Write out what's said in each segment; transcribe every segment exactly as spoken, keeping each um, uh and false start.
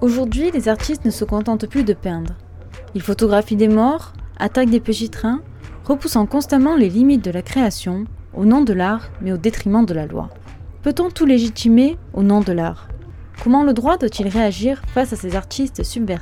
Aujourd'hui, les artistes ne se contentent plus de peindre. Ils photographient des morts, attaquent des petits trains, repoussant constamment les limites de la création, au nom de l'art, mais au détriment de la loi. Peut-on tout légitimer au nom de l'art ? Comment le droit doit-il réagir face à ces artistes subversifs ?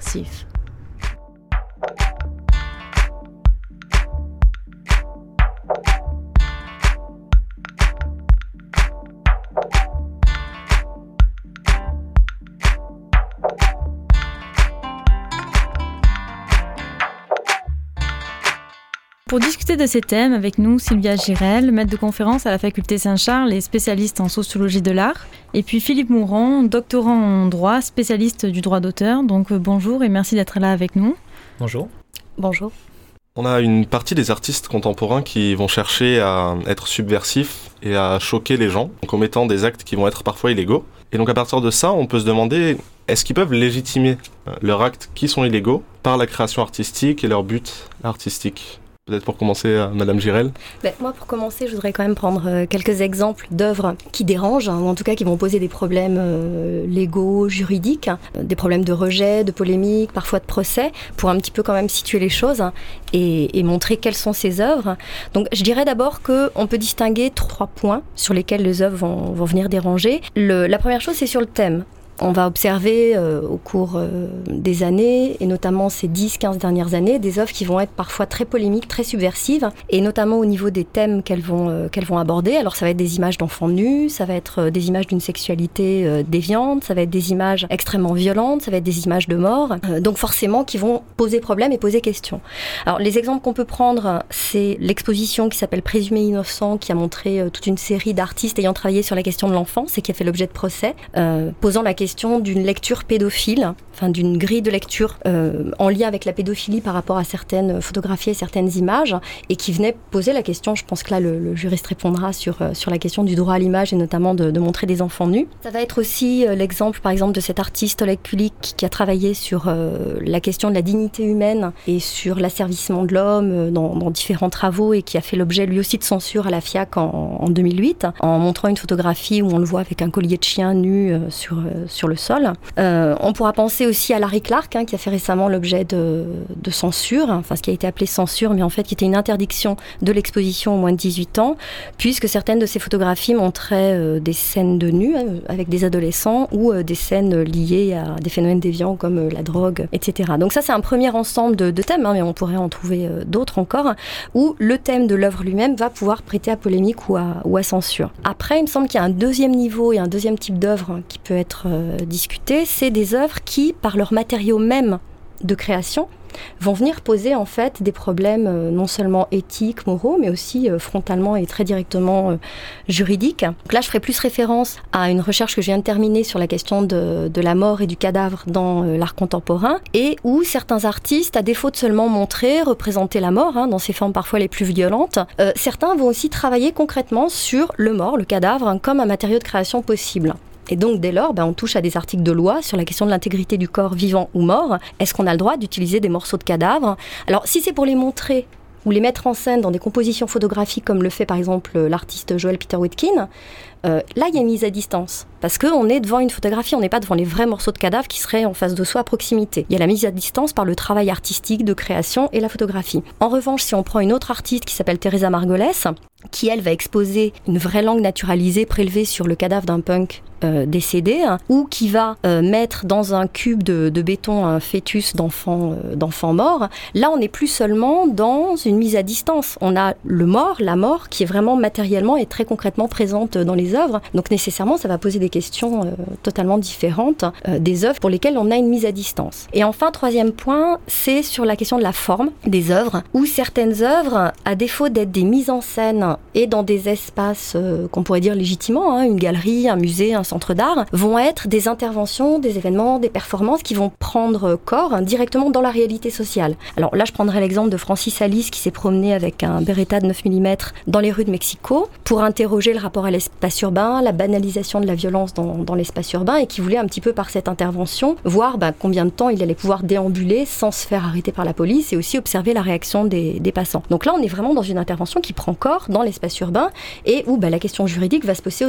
Pour discuter de ces thèmes, avec nous, Sylvia Girel, maître de conférence à la faculté Saint-Charles et spécialiste en sociologie de l'art. Et puis Philippe Mouron, doctorant en droit, spécialiste du droit d'auteur. Donc euh, bonjour et merci d'être là avec nous. Bonjour. Bonjour. On a une partie des artistes contemporains qui vont chercher à être subversifs et à choquer les gens, en commettant des actes qui vont être parfois illégaux. Et donc à partir de ça, on peut se demander, est-ce qu'ils peuvent légitimer leurs actes qui sont illégaux par la création artistique et leur but artistique ? Peut-être pour commencer, euh, Madame Girel. Ben, moi, pour commencer, je voudrais quand même prendre euh, quelques exemples d'œuvres qui dérangent, hein, ou en tout cas qui vont poser des problèmes euh, légaux, juridiques, euh, des problèmes de rejet, de polémique, parfois de procès, pour un petit peu quand même situer les choses hein, et, et montrer quelles sont ces œuvres. Donc, je dirais d'abord qu'on peut distinguer trois points sur lesquels les œuvres vont, vont venir déranger. Le, la première chose, c'est sur le thème. On va observer euh, au cours euh, des années, et notamment ces dix quinze dernières années, des œuvres qui vont être parfois très polémiques, très subversives, et notamment au niveau des thèmes qu'elles vont, euh, qu'elles vont aborder. Alors ça va être des images d'enfants nus, ça va être euh, des images d'une sexualité euh, déviante, ça va être des images extrêmement violentes, ça va être des images de mort, euh, donc forcément qui vont poser problème et poser question. Alors les exemples qu'on peut prendre, c'est l'exposition qui s'appelle Présumé innocent, qui a montré euh, toute une série d'artistes ayant travaillé sur la question de l'enfance et qui a fait l'objet de procès, euh, posant la question d'une lecture pédophile, enfin d'une grille de lecture euh, en lien avec la pédophilie par rapport à certaines photographies et certaines images, et qui venait poser la question, je pense que là le, le juriste répondra sur, euh, sur la question du droit à l'image et notamment de, de montrer des enfants nus. Ça va être aussi euh, l'exemple par exemple de cet artiste Oleg Kulik qui a travaillé sur euh, la question de la dignité humaine et sur l'asservissement de l'homme euh, dans, dans différents travaux, et qui a fait l'objet lui aussi de censure à la F I A C en, en deux mille huit, en montrant une photographie où on le voit avec un collier de chien nu euh, sur, euh, sur le sol. Euh, on pourra penser aussi à Larry Clark, hein, qui a fait récemment l'objet de, de censure, enfin ce qui a été appelé censure, mais en fait qui était une interdiction de l'exposition aux moins de dix-huit ans, puisque certaines de ses photographies montraient euh, des scènes de nus hein, avec des adolescents, ou euh, des scènes liées à des phénomènes déviants comme euh, la drogue, et cetera. Donc ça c'est un premier ensemble de, de thèmes, hein, mais on pourrait en trouver euh, d'autres encore, où le thème de l'œuvre lui-même va pouvoir prêter à polémique ou à, ou à censure. Après, il me semble qu'il y a un deuxième niveau et un deuxième type d'œuvre qui peut être euh, discuté, c'est des œuvres qui, par leur matériau même de création, vont venir poser en fait des problèmes euh, non seulement éthiques, moraux, mais aussi euh, frontalement et très directement euh, juridiques. Donc là, je ferai plus référence à une recherche que je viens de terminer sur la question de, de la mort et du cadavre dans euh, l'art contemporain, et où certains artistes, à défaut de seulement montrer, représenter la mort, hein, dans ses formes parfois les plus violentes, euh, certains vont aussi travailler concrètement sur le mort, le cadavre, hein, comme un matériau de création possible. Et donc, dès lors, ben, on touche à des articles de loi sur la question de l'intégrité du corps vivant ou mort. Est-ce qu'on a le droit d'utiliser des morceaux de cadavres ? Alors, si c'est pour les montrer ou les mettre en scène dans des compositions photographiques, comme le fait par exemple l'artiste Joel Peter Witkin, euh, là, il y a une mise à distance. Parce qu'on est devant une photographie, on n'est pas devant les vrais morceaux de cadavres qui seraient en face de soi à proximité. Il y a la mise à distance par le travail artistique de création et la photographie. En revanche, si on prend une autre artiste qui s'appelle Teresa Margolès, qui elle va exposer une vraie langue naturalisée prélevée sur le cadavre d'un punk euh, décédé, hein, ou qui va euh, mettre dans un cube de, de béton un fœtus d'enfant, euh, d'enfant mort, là on n'est plus seulement dans une mise à distance. On a le mort, la mort, qui est vraiment matériellement et très concrètement présente dans les œuvres. Donc nécessairement, ça va poser des questions euh, totalement différentes euh, des œuvres pour lesquelles on a une mise à distance. Et enfin, troisième point, c'est sur la question de la forme des œuvres, où certaines œuvres, à défaut d'être des mises en scène et dans des espaces euh, qu'on pourrait dire légitimement, hein, une galerie, un musée, un centre d'art, vont être des interventions, des événements, des performances qui vont prendre corps hein, directement dans la réalité sociale. Alors là, je prendrai l'exemple de Francis Alice qui s'est promené avec un Beretta de neuf millimètres dans les rues de Mexico pour interroger le rapport à l'espace urbain, la banalisation de la violence dans, dans l'espace urbain, et qui voulait un petit peu par cette intervention voir bah, combien de temps il allait pouvoir déambuler sans se faire arrêter par la police, et aussi observer la réaction des, des passants. Donc là, on est vraiment dans une intervention qui prend corps dans l'espace urbain et où bah, la question juridique va se poser aussi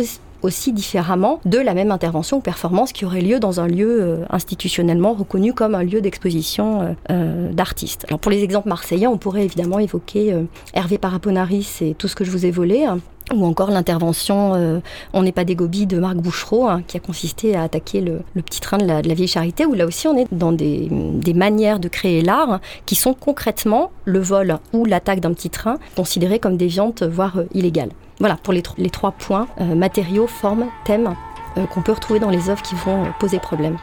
aussi différemment de la même intervention ou performance qui aurait lieu dans un lieu euh, institutionnellement reconnu comme un lieu d'exposition euh, euh, d'artistes. Alors pour les exemples marseillais, on pourrait évidemment évoquer euh, Hervé Paraponaris et Tout ce que je vous ai volé, hein, ou encore l'intervention euh, On n'est pas des gobies de Marc Bouchereau, hein, qui a consisté à attaquer le, le petit train de la, de la vieille charité, où là aussi on est dans des, des manières de créer l'art hein, qui sont concrètement le vol ou l'attaque d'un petit train considérés comme déviantes, voire euh, illégales. Voilà pour les, tr- les trois points, euh, matériaux, formes, thèmes, euh, qu'on peut retrouver dans les œuvres qui vont euh, poser problème.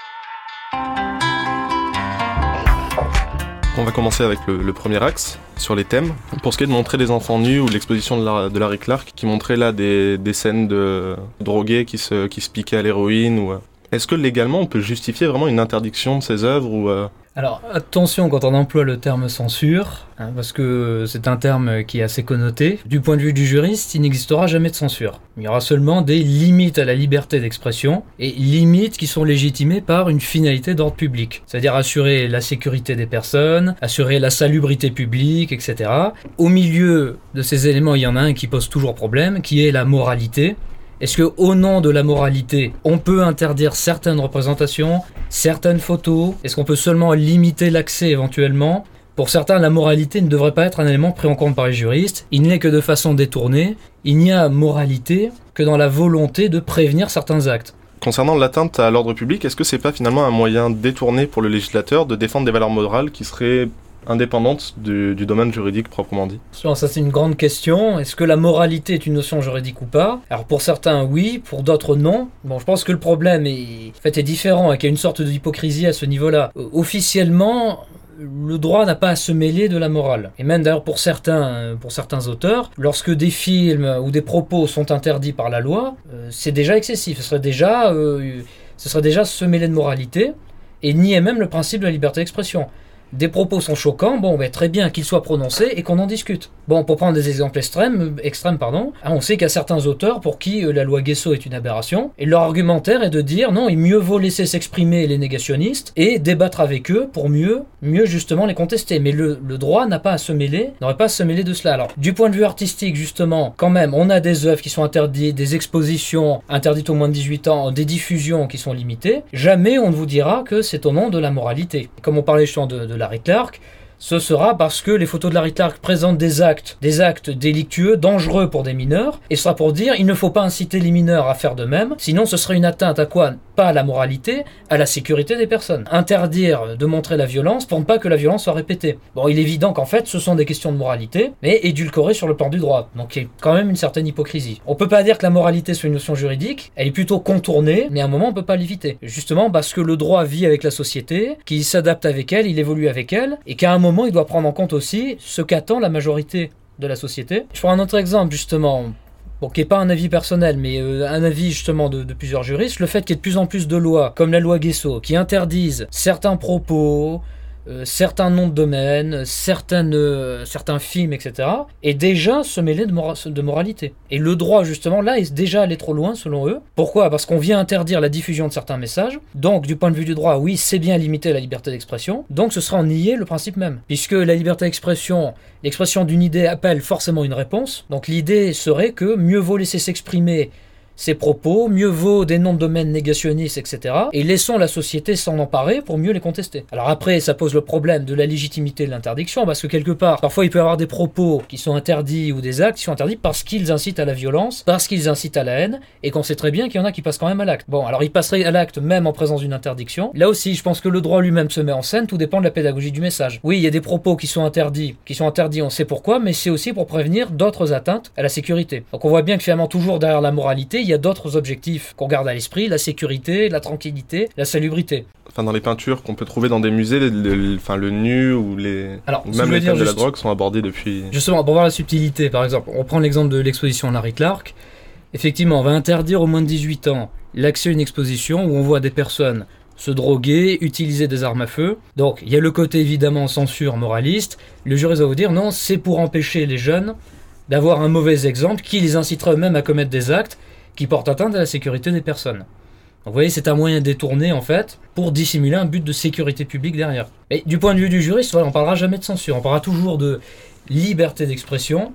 On va commencer avec le, le premier axe, sur les thèmes. Pour ce qui est de montrer des enfants nus ou l'exposition de, la, de Larry Clark, qui montrait là des, des scènes de drogués qui se, qui se piquaient à l'héroïne. Ou, euh... Est-ce que légalement on peut justifier vraiment une interdiction de ces œuvres ou, euh... Alors attention quand on emploie le terme censure, hein, parce que c'est un terme qui est assez connoté. Du point de vue du juriste, il n'existera jamais de censure. Il y aura seulement des limites à la liberté d'expression, et limites qui sont légitimées par une finalité d'ordre public. C'est-à-dire assurer la sécurité des personnes, assurer la salubrité publique, et cetera. Au milieu de ces éléments, il y en a un qui pose toujours problème, qui est la moralité. Est-ce que, au nom de la moralité, on peut interdire certaines représentations, certaines photos? Est-ce qu'on peut seulement limiter l'accès éventuellement? Pour certains, la moralité ne devrait pas être un élément pris en compte par les juristes. Il n'est que de façon détournée. Il n'y a moralité que dans la volonté de prévenir certains actes. Concernant l'atteinte à l'ordre public, est-ce que c'est pas finalement un moyen détourné pour le législateur de défendre des valeurs morales qui seraient indépendante du, du domaine juridique proprement dit? Ça, c'est une grande question. Est-ce que la moralité est une notion juridique ou pas? Alors pour certains, oui, pour d'autres, non. Bon, je pense que le problème est, en fait, est différent et qu'il y a une sorte d'hypocrisie à ce niveau-là. Euh, officiellement, le droit n'a pas à se mêler de la morale. Et même d'ailleurs pour certains, pour certains auteurs, lorsque des films ou des propos sont interdits par la loi, euh, c'est déjà excessif. Ce serait déjà, euh, ce serait déjà se mêler de moralité et nier même le principe de la liberté d'expression. Des propos sont choquants, bon, ben, très bien qu'ils soient prononcés et qu'on en discute. Bon, pour prendre des exemples extrêmes, extrêmes, pardon, on sait qu'il y a certains auteurs pour qui euh, la loi Guesso est une aberration, et leur argumentaire est de dire non, il mieux vaut laisser s'exprimer les négationnistes et débattre avec eux pour mieux, mieux justement les contester. Mais le, le droit n'a pas à se mêler, n'aurait pas à se mêler de cela. Alors, du point de vue artistique, justement, quand même, on a des œuvres qui sont interdites, des expositions interdites aux moins de dix-huit ans, des diffusions qui sont limitées. Jamais on ne vous dira que c'est au nom de la moralité. Comme on parlait justement de, de Larry Clark, ce sera parce que les photos de Larry Clark présentent des actes, des actes délictueux, dangereux pour des mineurs, et ce sera pour dire il ne faut pas inciter les mineurs à faire de même, sinon ce serait une atteinte à quoi? Pas à la moralité, à la sécurité des personnes. Interdire de montrer la violence pour ne pas que la violence soit répétée. Bon, il est évident qu'en fait ce sont des questions de moralité, mais édulcorées sur le plan du droit, donc il y a quand même une certaine hypocrisie. On peut pas dire que la moralité soit une notion juridique, elle est plutôt contournée, mais à un moment on peut pas l'éviter. Justement parce que le droit vit avec la société, qu'il s'adapte avec elle, il évolue avec elle, et qu'à un moment il doit prendre en compte aussi ce qu'attend la majorité de la société. Je prends un autre exemple justement, bon, qui n'est pas un avis personnel, mais euh, un avis justement de, de plusieurs juristes, le fait qu'il y ait de plus en plus de lois, comme la loi Guesso, qui interdisent certains propos, euh, certains noms de domaine, certaines, euh, certains films, et cetera, et déjà se mêler de, mora- de moralité. Et le droit, justement, là, est déjà allé trop loin, selon eux. Pourquoi? Parce qu'on vient interdire la diffusion de certains messages. Donc, du point de vue du droit, oui, c'est bien limiter la liberté d'expression. Donc, ce sera en nier le principe même. Puisque la liberté d'expression, l'expression d'une idée appelle forcément une réponse. Donc, l'idée serait que mieux vaut laisser s'exprimer ses propos, mieux vaut des noms de domaine négationnistes, et cetera. Et laissons la société s'en emparer pour mieux les contester. Alors après, ça pose le problème de la légitimité de l'interdiction, parce que quelque part, parfois il peut y avoir des propos qui sont interdits ou des actes qui sont interdits parce qu'ils incitent à la violence, parce qu'ils incitent à la haine, et qu'on sait très bien qu'il y en a qui passent quand même à l'acte. Bon, alors ils passeraient à l'acte même en présence d'une interdiction. Là aussi, je pense que le droit lui-même se met en scène, tout dépend de la pédagogie du message. Oui, il y a des propos qui sont interdits, qui sont interdits, on sait pourquoi, mais c'est aussi pour prévenir d'autres atteintes à la sécurité. Donc on voit bien que finalement, toujours derrière la moralité, il y a d'autres objectifs qu'on garde à l'esprit, la sécurité, la tranquillité, la salubrité. Enfin, dans les peintures qu'on peut trouver dans des musées, le, le, enfin, le nu ou, les... Alors, ou même les thèmes de la drogue sont abordés depuis... Justement, pour voir la subtilité, par exemple, on prend l'exemple de l'exposition Larry Clark. Effectivement, on va interdire aux moins de dix-huit ans l'accès à une exposition où on voit des personnes se droguer, utiliser des armes à feu. Donc, il y a le côté évidemment censure moraliste. Le juriste va vous dire non, c'est pour empêcher les jeunes d'avoir un mauvais exemple qui les incitera eux-mêmes à commettre des actes qui portent atteinte à la sécurité des personnes. Donc vous voyez, c'est un moyen détourné en fait pour dissimuler un but de sécurité publique derrière. Et du point de vue du juriste, voilà, on parlera jamais de censure, on parlera toujours de liberté d'expression,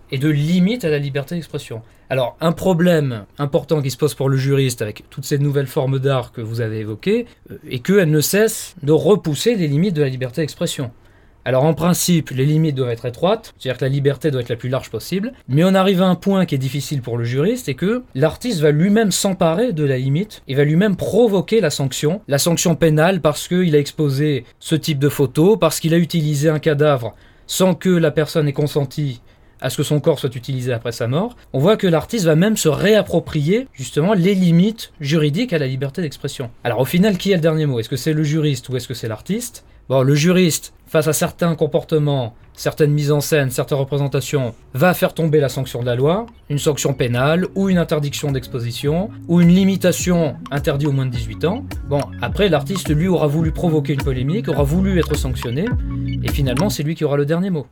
et de limite à la liberté d'expression. Alors, un problème important qui se pose pour le juriste avec toutes ces nouvelles formes d'art que vous avez évoquées, euh, est qu'elles ne cessent de repousser les limites de la liberté d'expression. Alors en principe, les limites doivent être étroites, c'est-à-dire que la liberté doit être la plus large possible, mais on arrive à un point qui est difficile pour le juriste, c'est que l'artiste va lui-même s'emparer de la limite, et va lui-même provoquer la sanction, la sanction pénale parce qu'il a exposé ce type de photo, parce qu'il a utilisé un cadavre sans que la personne ait consenti à ce que son corps soit utilisé après sa mort. On voit que l'artiste va même se réapproprier justement les limites juridiques à la liberté d'expression. Alors au final, qui a le dernier mot ? Est-ce que c'est le juriste ou est-ce que c'est l'artiste ? Bon, le juriste, face à certains comportements, certaines mises en scène, certaines représentations, va faire tomber la sanction de la loi, une sanction pénale, ou une interdiction d'exposition, ou une limitation interdite aux moins de dix-huit ans. Bon, après, l'artiste, lui, aura voulu provoquer une polémique, aura voulu être sanctionné, et finalement, c'est lui qui aura le dernier mot.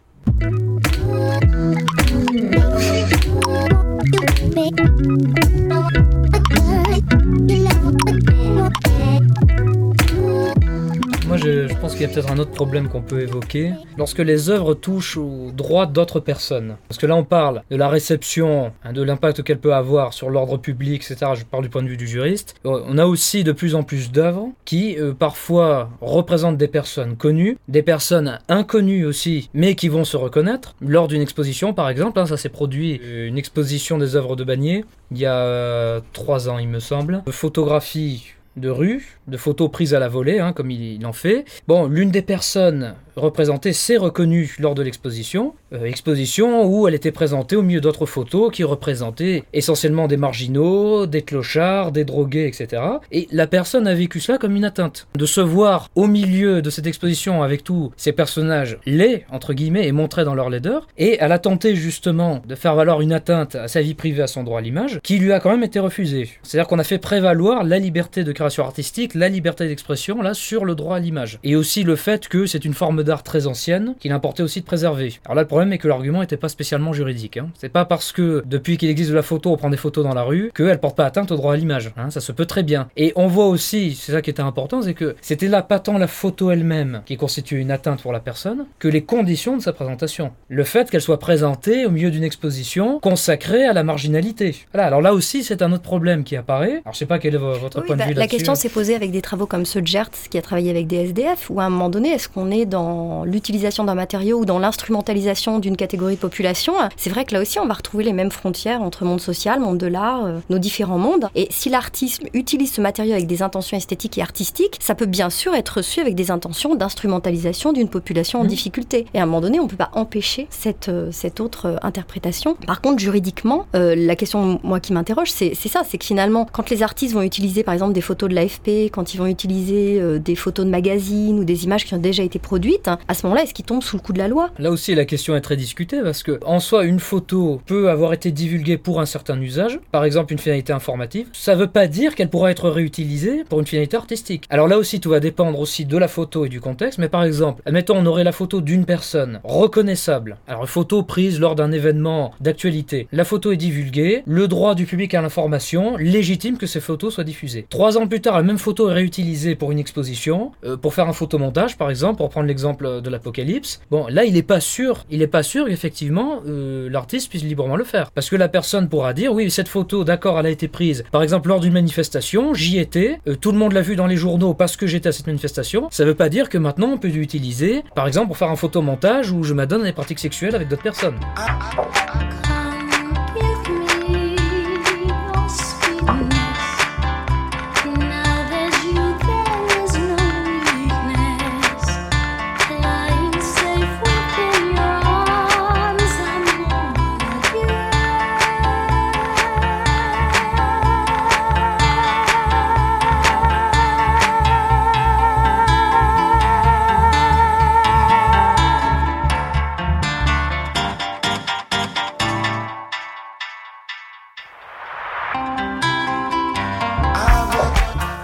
Moi, je, je pense qu'il y a peut-être un autre problème qu'on peut évoquer. Lorsque les œuvres touchent aux droits d'autres personnes. Parce que là, on parle de la réception, hein, de l'impact qu'elle peut avoir sur l'ordre public, et cetera. Je parle du point de vue du juriste. On a aussi de plus en plus d'œuvres qui, euh, parfois, représentent des personnes connues, des personnes inconnues aussi, mais qui vont se reconnaître. Lors d'une exposition, par exemple, hein, ça s'est produit, euh, une exposition des œuvres de Bagné, il y a euh, trois ans, il me semble. De photographies de rue, de photos prises à la volée, hein, comme il, il en fait. Bon, l'une des personnes représentée s'est reconnue lors de l'exposition, euh, exposition où elle était présentée au milieu d'autres photos qui représentaient essentiellement des marginaux, des clochards, des drogués, et cetera. Et la personne a vécu cela comme une atteinte. De se voir au milieu de cette exposition avec tous ces personnages laids, entre guillemets, et montrés dans leur laideur, et elle a tenté justement de faire valoir une atteinte à sa vie privée, à son droit à l'image, qui lui a quand même été refusée. C'est-à-dire qu'on a fait prévaloir la liberté de création artistique, la liberté d'expression, là, sur le droit à l'image. Et aussi le fait que c'est une forme d'art très ancienne qu'il importait aussi de préserver. Alors là, le problème est que l'argument n'était pas spécialement juridique. Hein. C'est pas parce que, depuis qu'il existe de la photo, on prend des photos dans la rue, qu'elle porte pas atteinte au droit à l'image. Hein. Ça se peut très bien. Et on voit aussi, c'est ça qui était important, c'est que c'était là pas tant la photo elle-même qui constitue une atteinte pour la personne, que les conditions de sa présentation. Le fait qu'elle soit présentée au milieu d'une exposition consacrée à la marginalité. Voilà, alors là aussi, c'est un autre problème qui apparaît. Alors je sais pas quel est votre oui, point bah, de vue la là-dessus. La question s'est posée avec des travaux comme ceux de Gertz, qui a travaillé avec des S D F, où à un moment donné, est-ce qu'on est dans l'utilisation d'un matériau ou dans l'instrumentalisation d'une catégorie de population? C'est vrai que là aussi, on va retrouver les mêmes frontières entre monde social, monde de l'art, euh, nos différents mondes. Et si l'artiste utilise ce matériau avec des intentions esthétiques et artistiques, ça peut bien sûr être reçu avec des intentions d'instrumentalisation d'une population en mmh. difficulté. Et à un moment donné, on ne peut pas empêcher cette, euh, cette autre euh, interprétation. Par contre, juridiquement, euh, la question, moi, qui m'interroge, c'est, c'est ça, c'est que finalement, quand les artistes vont utiliser, par exemple, des photos de l'A F P, quand ils vont utiliser euh, des photos de magazines ou des images qui ont déjà été produites, hein, à ce moment-là, est-ce qu'ils tombent sous le coup de la loi? Là aussi, la question est très discutée parce que, en soi, une photo peut avoir été divulguée pour un certain usage, par exemple une finalité informative. Ça ne veut pas dire qu'elle pourra être réutilisée pour une finalité artistique. Alors là aussi, tout va dépendre aussi de la photo et du contexte, mais par exemple, admettons, on aurait la photo d'une personne reconnaissable. Alors, une photo prise lors d'un événement d'actualité. La photo est divulguée, le droit du public à l'information légitime que ces photos soient diffusées. Trois ans plus tard, la même photo est réutilisée pour une exposition, euh, pour faire un photomontage, par exemple, pour prendre l'exemple de l'Apocalypse. Bon, là, il n'est pas sûr, il n'est pas sûr qu'effectivement, euh, l'artiste puisse librement le faire. Parce que la personne pourra dire, oui, cette photo, d'accord, elle a été prise, par exemple, lors d'une manifestation, j'y étais, euh, tout le monde l'a vu dans les journaux parce que j'étais à cette manifestation. Ça ne veut pas dire que maintenant, on peut l'utiliser, par exemple, pour faire un photomontage où je m'adonne à des pratiques sexuelles avec d'autres personnes.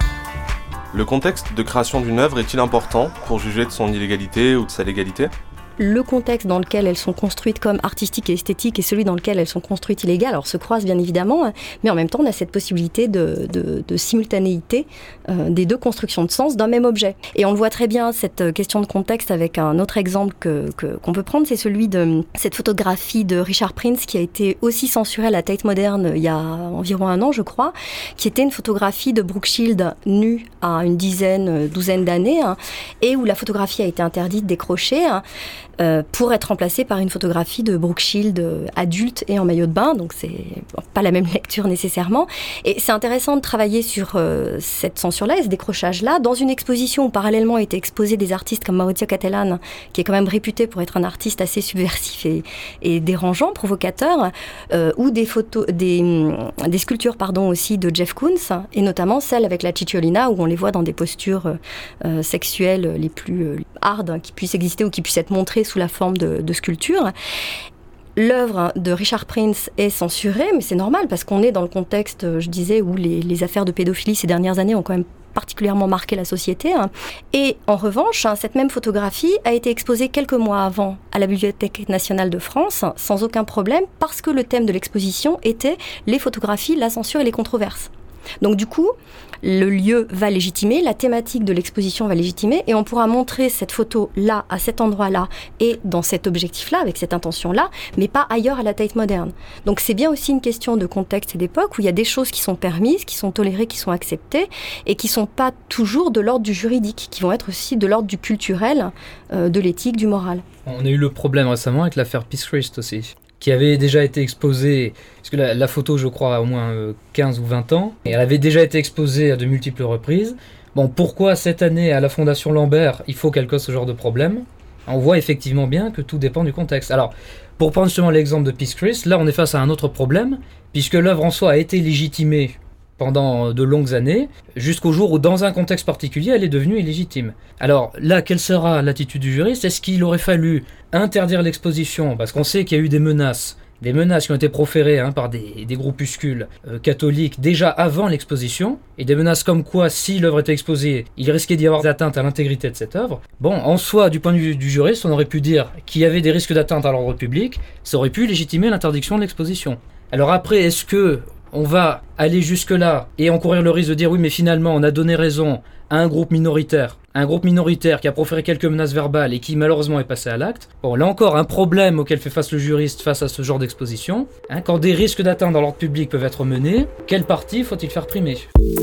Le contexte de création d'une œuvre est-il important pour juger de son illégalité ou de sa légalité ? le contexte dans lequel elles sont construites comme artistiques et esthétiques et celui dans lequel elles sont construites illégales, alors se croisent bien évidemment, mais en même temps on a cette possibilité de, de, de simultanéité euh, des deux constructions de sens d'un même objet. Et on le voit très bien, cette question de contexte, avec un autre exemple que, que, qu'on peut prendre, c'est celui de cette photographie de Richard Prince qui a été aussi censurée à la Tate Moderne il y a environ un an je crois, qui était une photographie de Brooke Shields nue à une dizaine, douzaine d'années, hein, et où la photographie a été interdite, décrochée, hein, euh, pour être remplacée par une photographie de Brooke Shields euh, adulte et en maillot de bain, donc c'est bon, pas la même lecture nécessairement. Et c'est intéressant de travailler sur euh, cette censure-là et ce décrochage-là dans une exposition où parallèlement étaient exposés des artistes comme Maurizio Cattelan, qui est quand même réputé pour être un artiste assez subversif et, et dérangeant, provocateur, euh, ou des photos, des, des sculptures pardon aussi de Jeff Koons, et notamment celle avec la Cicciolina où on les voit dans des postures euh, sexuelles les plus euh, hard qui puissent exister ou qui puissent être montrées sous la forme de, de sculpture. L'œuvre de Richard Prince est censurée, mais c'est normal parce qu'on est dans le contexte, je disais, où les, les affaires de pédophilie ces dernières années ont quand même particulièrement marqué la société. Et en revanche, cette même photographie a été exposée quelques mois avant à la Bibliothèque nationale de France, sans aucun problème, parce que le thème de l'exposition était les photographies, la censure et les controverses. Donc du coup, le lieu va légitimer, la thématique de l'exposition va légitimer, et on pourra montrer cette photo-là, à cet endroit-là, et dans cet objectif-là, avec cette intention-là, mais pas ailleurs à la Tate moderne. Donc c'est bien aussi une question de contexte et d'époque, où il y a des choses qui sont permises, qui sont tolérées, qui sont acceptées, et qui ne sont pas toujours de l'ordre du juridique, qui vont être aussi de l'ordre du culturel, euh, de l'éthique, du moral. On a eu le problème récemment avec l'affaire Peace Christ aussi, qui avait déjà été exposée, parce que la, la photo, je crois, a au moins euh, quinze ou vingt ans, et elle avait déjà été exposée à de multiples reprises. Bon, pourquoi cette année, à la Fondation Lambert, il faut qu'elle cause ce genre de problème ? On voit effectivement bien que tout dépend du contexte. Alors, pour prendre justement l'exemple de Peace Christ, là on est face à un autre problème, puisque l'œuvre en soi a été légitimée pendant de longues années, jusqu'au jour où, dans un contexte particulier, elle est devenue illégitime. Alors là, quelle sera l'attitude du juriste ? Est-ce qu'il aurait fallu interdire l'exposition ? Parce qu'on sait qu'il y a eu des menaces, des menaces qui ont été proférées hein, par des, des groupuscules euh, catholiques déjà avant l'exposition, et des menaces comme quoi, si l'œuvre était exposée, il risquait d'y avoir des atteintes à l'intégrité de cette œuvre. Bon, en soi, du point de vue du juriste, on aurait pu dire qu'il y avait des risques d'atteinte à l'ordre public, ça aurait pu légitimer l'interdiction de l'exposition. Alors après, est-ce que on va aller jusque-là et encourir le risque de dire oui mais finalement on a donné raison à un groupe minoritaire, un groupe minoritaire qui a proféré quelques menaces verbales et qui malheureusement est passé à l'acte. Bon, là encore, un problème auquel fait face le juriste face à ce genre d'exposition. Hein, quand des risques d'atteinte dans l'ordre public peuvent être menés, quelle partie faut-il faire primer ?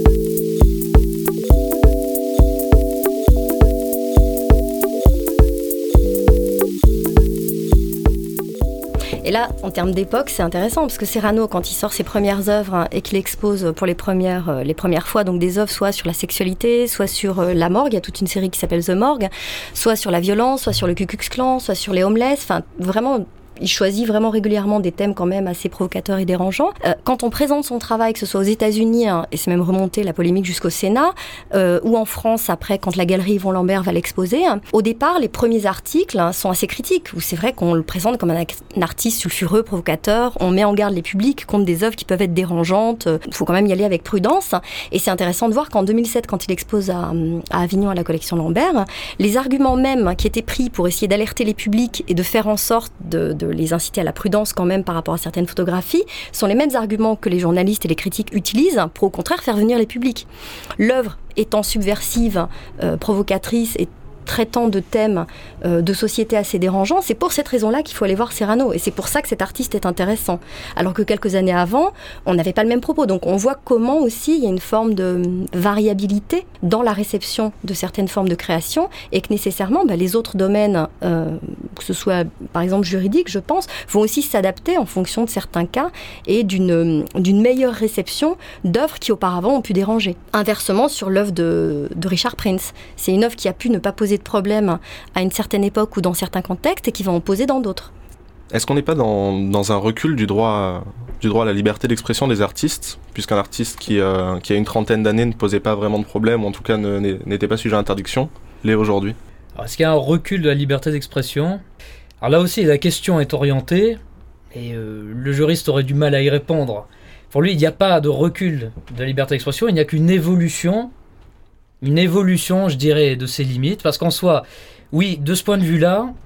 Et là, en termes d'époque, c'est intéressant parce que Serrano, quand il sort ses premières œuvres hein, et qu'il expose pour les premières, euh, les premières fois donc des œuvres soit sur la sexualité, soit sur euh, la morgue, il y a toute une série qui s'appelle The Morgue, soit sur la violence, soit sur le Ku Klux Klan, soit sur les homeless, enfin vraiment... Il choisit vraiment régulièrement des thèmes quand même assez provocateurs et dérangeants. Euh, quand on présente son travail, que ce soit aux États-Unis, hein, et c'est même remonté la polémique jusqu'au Sénat, euh, ou en France après, quand la galerie Yvon Lambert va l'exposer, hein, au départ, les premiers articles hein, sont assez critiques, où c'est vrai qu'on le présente comme un, un artiste sulfureux, provocateur, on met en garde les publics contre des œuvres qui peuvent être dérangeantes, il faut quand même y aller avec prudence. Et c'est intéressant de voir qu'en deux mille sept, quand il expose à, à Avignon à la collection Lambert, les arguments même qui étaient pris pour essayer d'alerter les publics et de faire en sorte de, de les inciter à la prudence quand même par rapport à certaines photographies, sont les mêmes arguments que les journalistes et les critiques utilisent pour au contraire faire venir les publics. L'œuvre étant subversive, euh, provocatrice et traitant de thèmes euh, de société assez dérangeants, c'est pour cette raison-là qu'il faut aller voir Serrano. Et c'est pour ça que cet artiste est intéressant. Alors que quelques années avant, on n'avait pas le même propos. Donc on voit comment aussi il y a une forme de variabilité dans la réception de certaines formes de création et que nécessairement bah, les autres domaines, euh, que ce soit par exemple juridique, je pense, vont aussi s'adapter en fonction de certains cas et d'une, d'une meilleure réception d'œuvres qui auparavant ont pu déranger. Inversement, sur l'œuvre de, de Richard Prince, c'est une œuvre qui a pu ne pas poser de problème à une certaine époque ou dans certains contextes et qui va en poser dans d'autres. Est-ce qu'on n'est pas dans, dans un recul du droit, du droit à la liberté d'expression des artistes, puisqu'un artiste qui, euh, qui a une trentaine d'années ne posait pas vraiment de problème, ou en tout cas ne, n'était pas sujet à interdiction, l'est aujourd'hui ? Alors, est-ce qu'il y a un recul de la liberté d'expression ? Alors là aussi, la question est orientée, et euh, le juriste aurait du mal à y répondre. Pour lui, il n'y a pas de recul de la liberté d'expression, il n'y a qu'une évolution, une évolution, je dirais, de ses limites, parce qu'en soi, oui, de ce point de vue-là,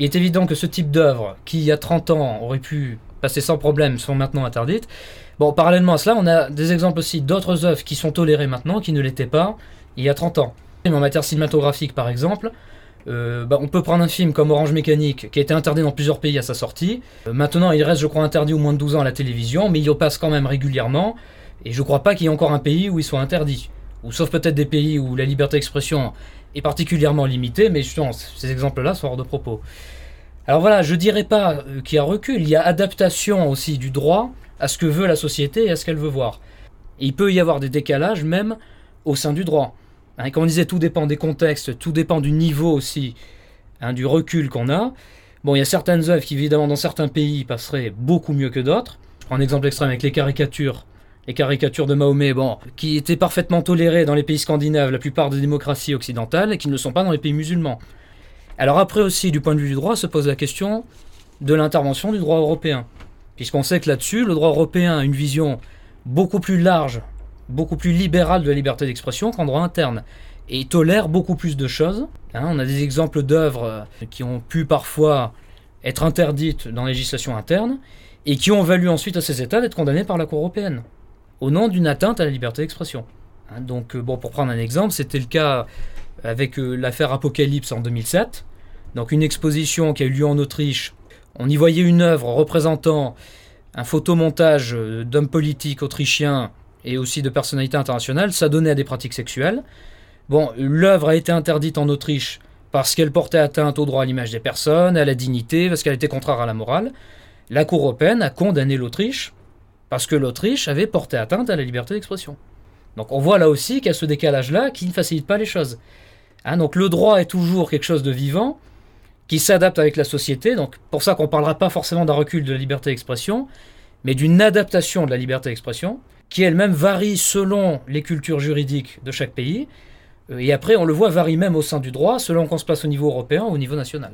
il est évident que ce type d'œuvres, qui il y a trente ans aurait pu passer sans problème, sont maintenant interdites. Bon, parallèlement à cela, on a des exemples aussi d'autres œuvres qui sont tolérées maintenant, qui ne l'étaient pas il y a trente ans. En matière cinématographique, par exemple, euh, bah, on peut prendre un film comme Orange Mécanique, qui a été interdit dans plusieurs pays à sa sortie. Euh, maintenant, il reste, je crois, interdit au moins de douze ans à la télévision, mais il y passe quand même régulièrement, et je ne crois pas qu'il y ait encore un pays où il soit interdit. Ou sauf peut-être des pays où la liberté d'expression est particulièrement limitée, mais justement, ces exemples-là sont hors de propos. Alors voilà, je ne dirais pas qu'il y a recul, il y a adaptation aussi du droit à ce que veut la société et à ce qu'elle veut voir. Et il peut y avoir des décalages même au sein du droit. Hein, comme on disait, tout dépend des contextes, tout dépend du niveau aussi, hein, du recul qu'on a. Bon, il y a certaines œuvres qui, évidemment, dans certains pays, passeraient beaucoup mieux que d'autres. Je prends un exemple extrême avec les caricatures. Les caricatures de Mahomet, bon, qui étaient parfaitement tolérées dans les pays scandinaves, la plupart des démocraties occidentales, et qui ne le sont pas dans les pays musulmans. Alors après aussi, du point de vue du droit, se pose la question de l'intervention du droit européen. Puisqu'on sait que là-dessus, le droit européen a une vision beaucoup plus large, beaucoup plus libérale de la liberté d'expression qu'en droit interne. Et tolère beaucoup plus de choses. Hein, on a des exemples d'œuvres qui ont pu parfois être interdites dans la législation interne, et qui ont valu ensuite à ces États d'être condamnés par la Cour européenne, au nom d'une atteinte à la liberté d'expression. Hein, donc, bon, pour prendre un exemple, c'était le cas avec euh, l'affaire Apocalypse en deux mille sept. Donc, une exposition qui a eu lieu en Autriche. On y voyait une œuvre représentant un photomontage d'hommes politiques autrichiens et aussi de personnalités internationales. Ça donnait à des pratiques sexuelles. Bon, l'œuvre a été interdite en Autriche parce qu'elle portait atteinte au droit à l'image des personnes, à la dignité, parce qu'elle était contraire à la morale. La Cour européenne a condamné l'Autriche parce que l'Autriche avait porté atteinte à la liberté d'expression. Donc on voit là aussi qu'il y a ce décalage-là qui ne facilite pas les choses. Hein, donc le droit est toujours quelque chose de vivant, qui s'adapte avec la société, donc pour ça qu'on ne parlera pas forcément d'un recul de la liberté d'expression, mais d'une adaptation de la liberté d'expression, qui elle-même varie selon les cultures juridiques de chaque pays, et après on le voit varie même au sein du droit, selon qu'on se place au niveau européen ou au niveau national.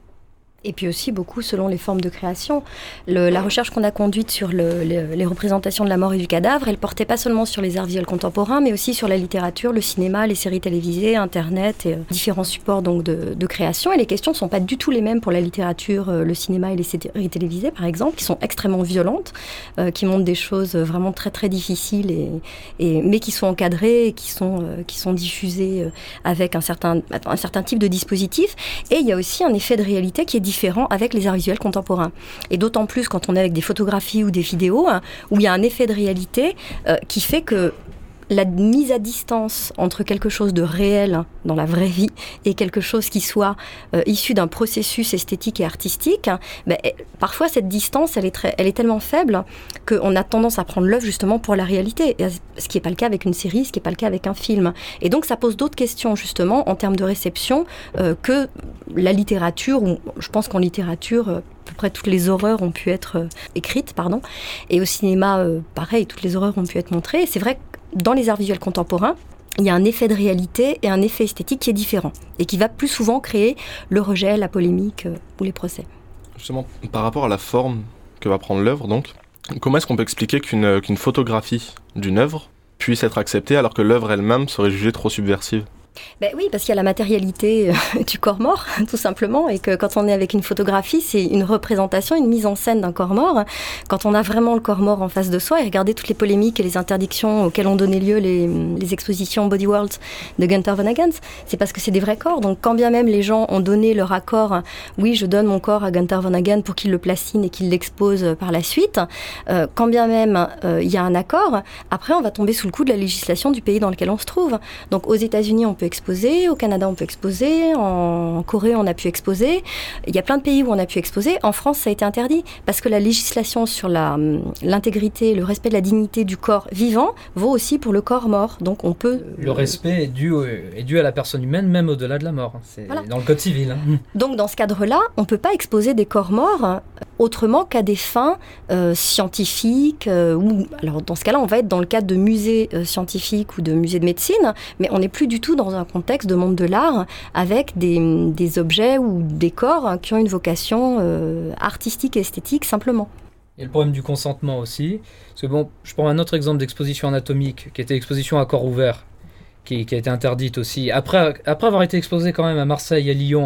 Et puis aussi beaucoup selon les formes de création. Le, la recherche qu'on a conduite sur le, le, les représentations de la mort et du cadavre, elle portait pas seulement sur les arts visuels contemporains, mais aussi sur la littérature, le cinéma, les séries télévisées, Internet, et, euh, différents supports donc, de, de création. Et les questions ne sont pas du tout les mêmes pour la littérature, euh, le cinéma et les séries télévisées, par exemple, qui sont extrêmement violentes, euh, qui montrent des choses vraiment très très difficiles, et, et, mais qui sont encadrées, et qui sont, euh, qui sont diffusées euh, avec un certain, un certain type de dispositif. Et il y a aussi un effet de réalité qui est différent avec les arts visuels contemporains. Et d'autant plus quand on est avec des photographies ou des vidéos, hein, où il y a un effet de réalité euh, qui fait que la mise à distance entre quelque chose de réel dans la vraie vie et quelque chose qui soit euh, issu d'un processus esthétique et artistique, ben, parfois cette distance, elle est, très, elle est tellement faible qu'on a tendance à prendre l'œuvre justement pour la réalité, ce qui n'est pas le cas avec une série, ce qui n'est pas le cas avec un film. Et donc ça pose d'autres questions justement en termes de réception euh, que la littérature, où je pense qu'en littérature, euh, à peu près toutes les horreurs ont pu être euh, écrites, pardon, et au cinéma, euh, pareil, toutes les horreurs ont pu être montrées. Et c'est vrai que dans les arts visuels contemporains, il y a un effet de réalité et un effet esthétique qui est différent et qui va plus souvent créer le rejet, la polémique euh, ou les procès. Justement, par rapport à la forme que va prendre l'œuvre, donc, comment est-ce qu'on peut expliquer qu'une, qu'une photographie d'une œuvre puisse être acceptée alors que l'œuvre elle-même serait jugée trop subversive ? Ben oui, parce qu'il y a la matérialité euh, du corps mort, tout simplement, et que quand on est avec une photographie, c'est une représentation, une mise en scène d'un corps mort. Quand on a vraiment le corps mort en face de soi, et regardez toutes les polémiques et les interdictions auxquelles ont donné lieu les, les expositions Body World de Gunther Von Hagens, c'est parce que c'est des vrais corps. Donc quand bien même les gens ont donné leur accord, oui, je donne mon corps à Gunther Von Hagens pour qu'il le placine et qu'il l'expose par la suite, euh, quand bien même euh, il y a un accord, après on va tomber sous le coup de la législation du pays dans lequel on se trouve. Donc aux États-Unis, on peut exposer, au Canada on peut exposer, en Corée on a pu exposer, il y a plein de pays où on a pu exposer, en France ça a été interdit, parce que la législation sur la, l'intégrité, le respect de la dignité du corps vivant vaut aussi pour le corps mort, donc on peut... Le respect est dû, est dû à la personne humaine, même au-delà de la mort, c'est voilà. Dans le code civil. Hein. Donc dans ce cadre-là, on ne peut pas exposer des corps morts autrement qu'à des fins euh, scientifiques, euh, ou alors dans ce cas-là on va être dans le cadre de musées euh, scientifiques ou de musées de médecine, mais on n'est plus du tout dans un contexte de monde de l'art avec des, des objets ou des corps qui ont une vocation euh, artistique et esthétique simplement. Il y a le problème du consentement aussi, parce que bon, je prends un autre exemple d'exposition anatomique qui était l'exposition à corps ouvert, qui, qui a été interdite aussi. Après, après avoir été exposée quand même à Marseille, à Lyon,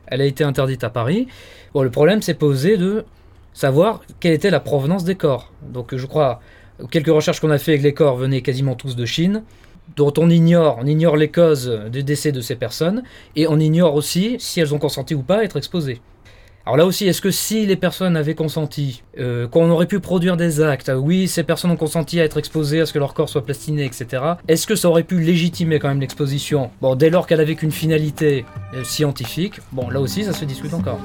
elle a été interdite à Paris. Bon, le problème s'est posé de savoir quelle était la provenance des corps. Donc je crois, quelques recherches qu'on a fait avec les corps venaient quasiment tous de Chine, dont on ignore, on ignore les causes du décès de ces personnes, et on ignore aussi si elles ont consenti ou pas à être exposées. Alors là aussi, est-ce que si les personnes avaient consenti, euh, qu'on aurait pu produire des actes, oui, ces personnes ont consenti à être exposées, à ce que leur corps soit plastiné, et cetera, est-ce que ça aurait pu légitimer quand même l'exposition ? Bon, dès lors qu'elle avait qu'une finalité euh, scientifique, bon, là aussi, ça se discute encore.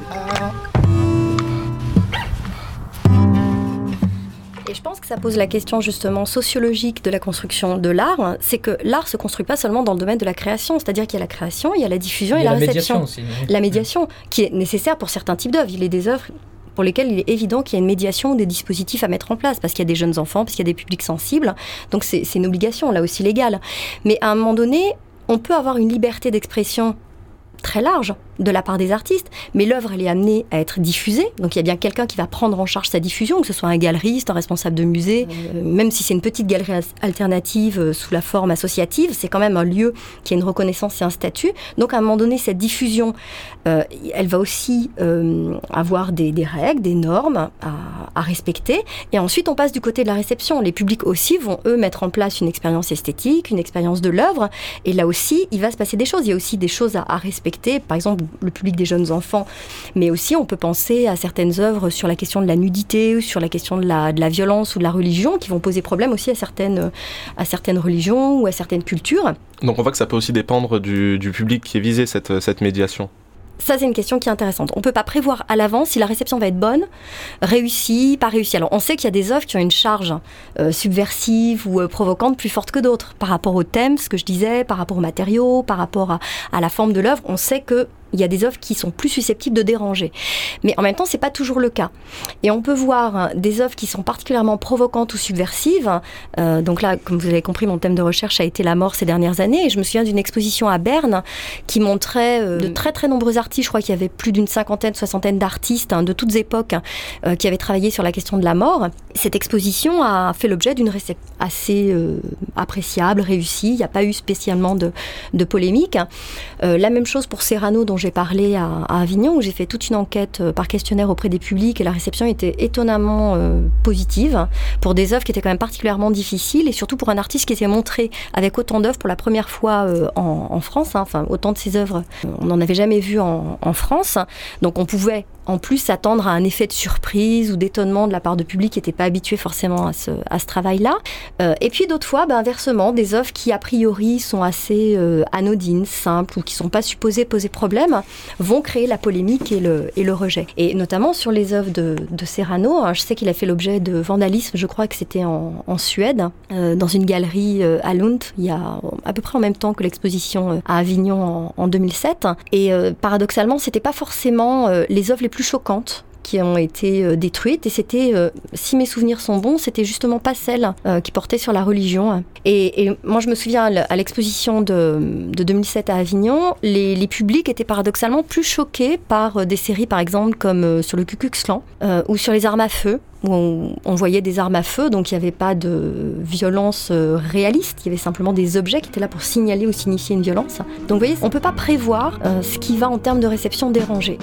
Et je pense que ça pose la question justement sociologique de la construction de l'art, c'est que l'art ne se construit pas seulement dans le domaine de la création, c'est-à-dire qu'il y a la création, il y a la diffusion il y et a la, la réception. Médiation aussi, oui. La médiation, qui est nécessaire pour certains types d'œuvres. Il y a des œuvres pour lesquelles il est évident qu'il y a une médiation ou des dispositifs à mettre en place, parce qu'il y a des jeunes enfants, parce qu'il y a des publics sensibles, donc c'est, c'est une obligation, là aussi légale. Mais à un moment donné, on peut avoir une liberté d'expression très large de la part des artistes, mais l'œuvre elle est amenée à être diffusée, donc il y a bien quelqu'un qui va prendre en charge sa diffusion, que ce soit un galeriste, un responsable de musée, euh, même si c'est une petite galerie alternative euh, sous la forme associative, c'est quand même un lieu qui a une reconnaissance et un statut, donc à un moment donné cette diffusion euh, elle va aussi euh, avoir des, des règles, des normes à, à respecter, et ensuite on passe du côté de la réception. Les publics aussi vont eux mettre en place une expérience esthétique, une expérience de l'œuvre, et là aussi il va se passer des choses, il y a aussi des choses à, à respecter, par exemple le public des jeunes enfants, mais aussi on peut penser à certaines œuvres sur la question de la nudité ou sur la question de la, de la violence ou de la religion qui vont poser problème aussi à certaines, à certaines religions ou à certaines cultures. Donc on voit que ça peut aussi dépendre du, du public qui est visé, cette, cette médiation. Ça, c'est une question qui est intéressante. On ne peut pas prévoir à l'avance si la réception va être bonne, réussie, pas réussie. Alors, on sait qu'il y a des œuvres qui ont une charge euh, subversive ou euh, provocante plus forte que d'autres. Par rapport au thème, ce que je disais, par rapport aux matériaux, par rapport à, à la forme de l'œuvre, on sait que il y a des œuvres qui sont plus susceptibles de déranger. Mais en même temps, c'est pas toujours le cas. Et on peut voir des œuvres qui sont particulièrement provocantes ou subversives. Euh, donc là, comme vous avez compris, mon thème de recherche a été la mort ces dernières années. Et je me souviens d'une exposition à Berne qui montrait euh, de très très nombreux artistes. Je crois qu'il y avait plus d'une cinquantaine, soixantaine d'artistes hein, de toutes époques euh, qui avaient travaillé sur la question de la mort. Cette exposition a fait l'objet d'une réception assez euh, appréciable, réussie. Il n'y a pas eu spécialement de, de polémique. Euh, la même chose pour Serrano, dont j'ai parlé à, à Avignon, où j'ai fait toute une enquête euh, par questionnaire auprès des publics, et la réception était étonnamment euh, positive pour des œuvres qui étaient quand même particulièrement difficiles, et surtout pour un artiste qui était montré avec autant d'œuvres pour la première fois euh, en, en France. Hein. Enfin, autant de ces œuvres, euh, on n'en avait jamais vu en, en France. Donc on pouvait en plus s'attendre à un effet de surprise ou d'étonnement de la part de public qui n'était pas habitué forcément à ce, à ce travail-là. Euh, et puis d'autres fois, ben, inversement, des œuvres qui a priori sont assez euh, anodines, simples, ou qui ne sont pas supposées poser problème, vont créer la polémique et le, et le rejet. Et notamment sur les œuvres de, de Serrano, hein, je sais qu'il a fait l'objet de vandalisme, je crois que c'était en, en Suède, euh, dans une galerie euh, à Lund, il y a à peu près en même temps que l'exposition euh, à Avignon en, en deux mille sept. Et euh, paradoxalement, c'était pas forcément euh, les œuvres les plus choquantes qui ont été euh, détruites, et c'était, euh, si mes souvenirs sont bons, c'était justement pas celles euh, qui portaient sur la religion. Et, et moi je me souviens à l'exposition de, de deux mille sept à Avignon, les, les publics étaient paradoxalement plus choqués par euh, des séries par exemple comme euh, sur le Ku Klux Klan euh, ou sur les armes à feu, où on, on voyait des armes à feu, donc il n'y avait pas de violence euh, réaliste, il y avait simplement des objets qui étaient là pour signaler ou signifier une violence. Donc vous voyez, on ne peut pas prévoir euh, ce qui va en termes de réception déranger.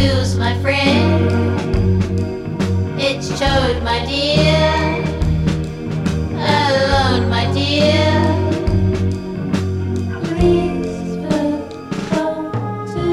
lose my friend. It's chode, my dear. Alone, my dear. Please come to.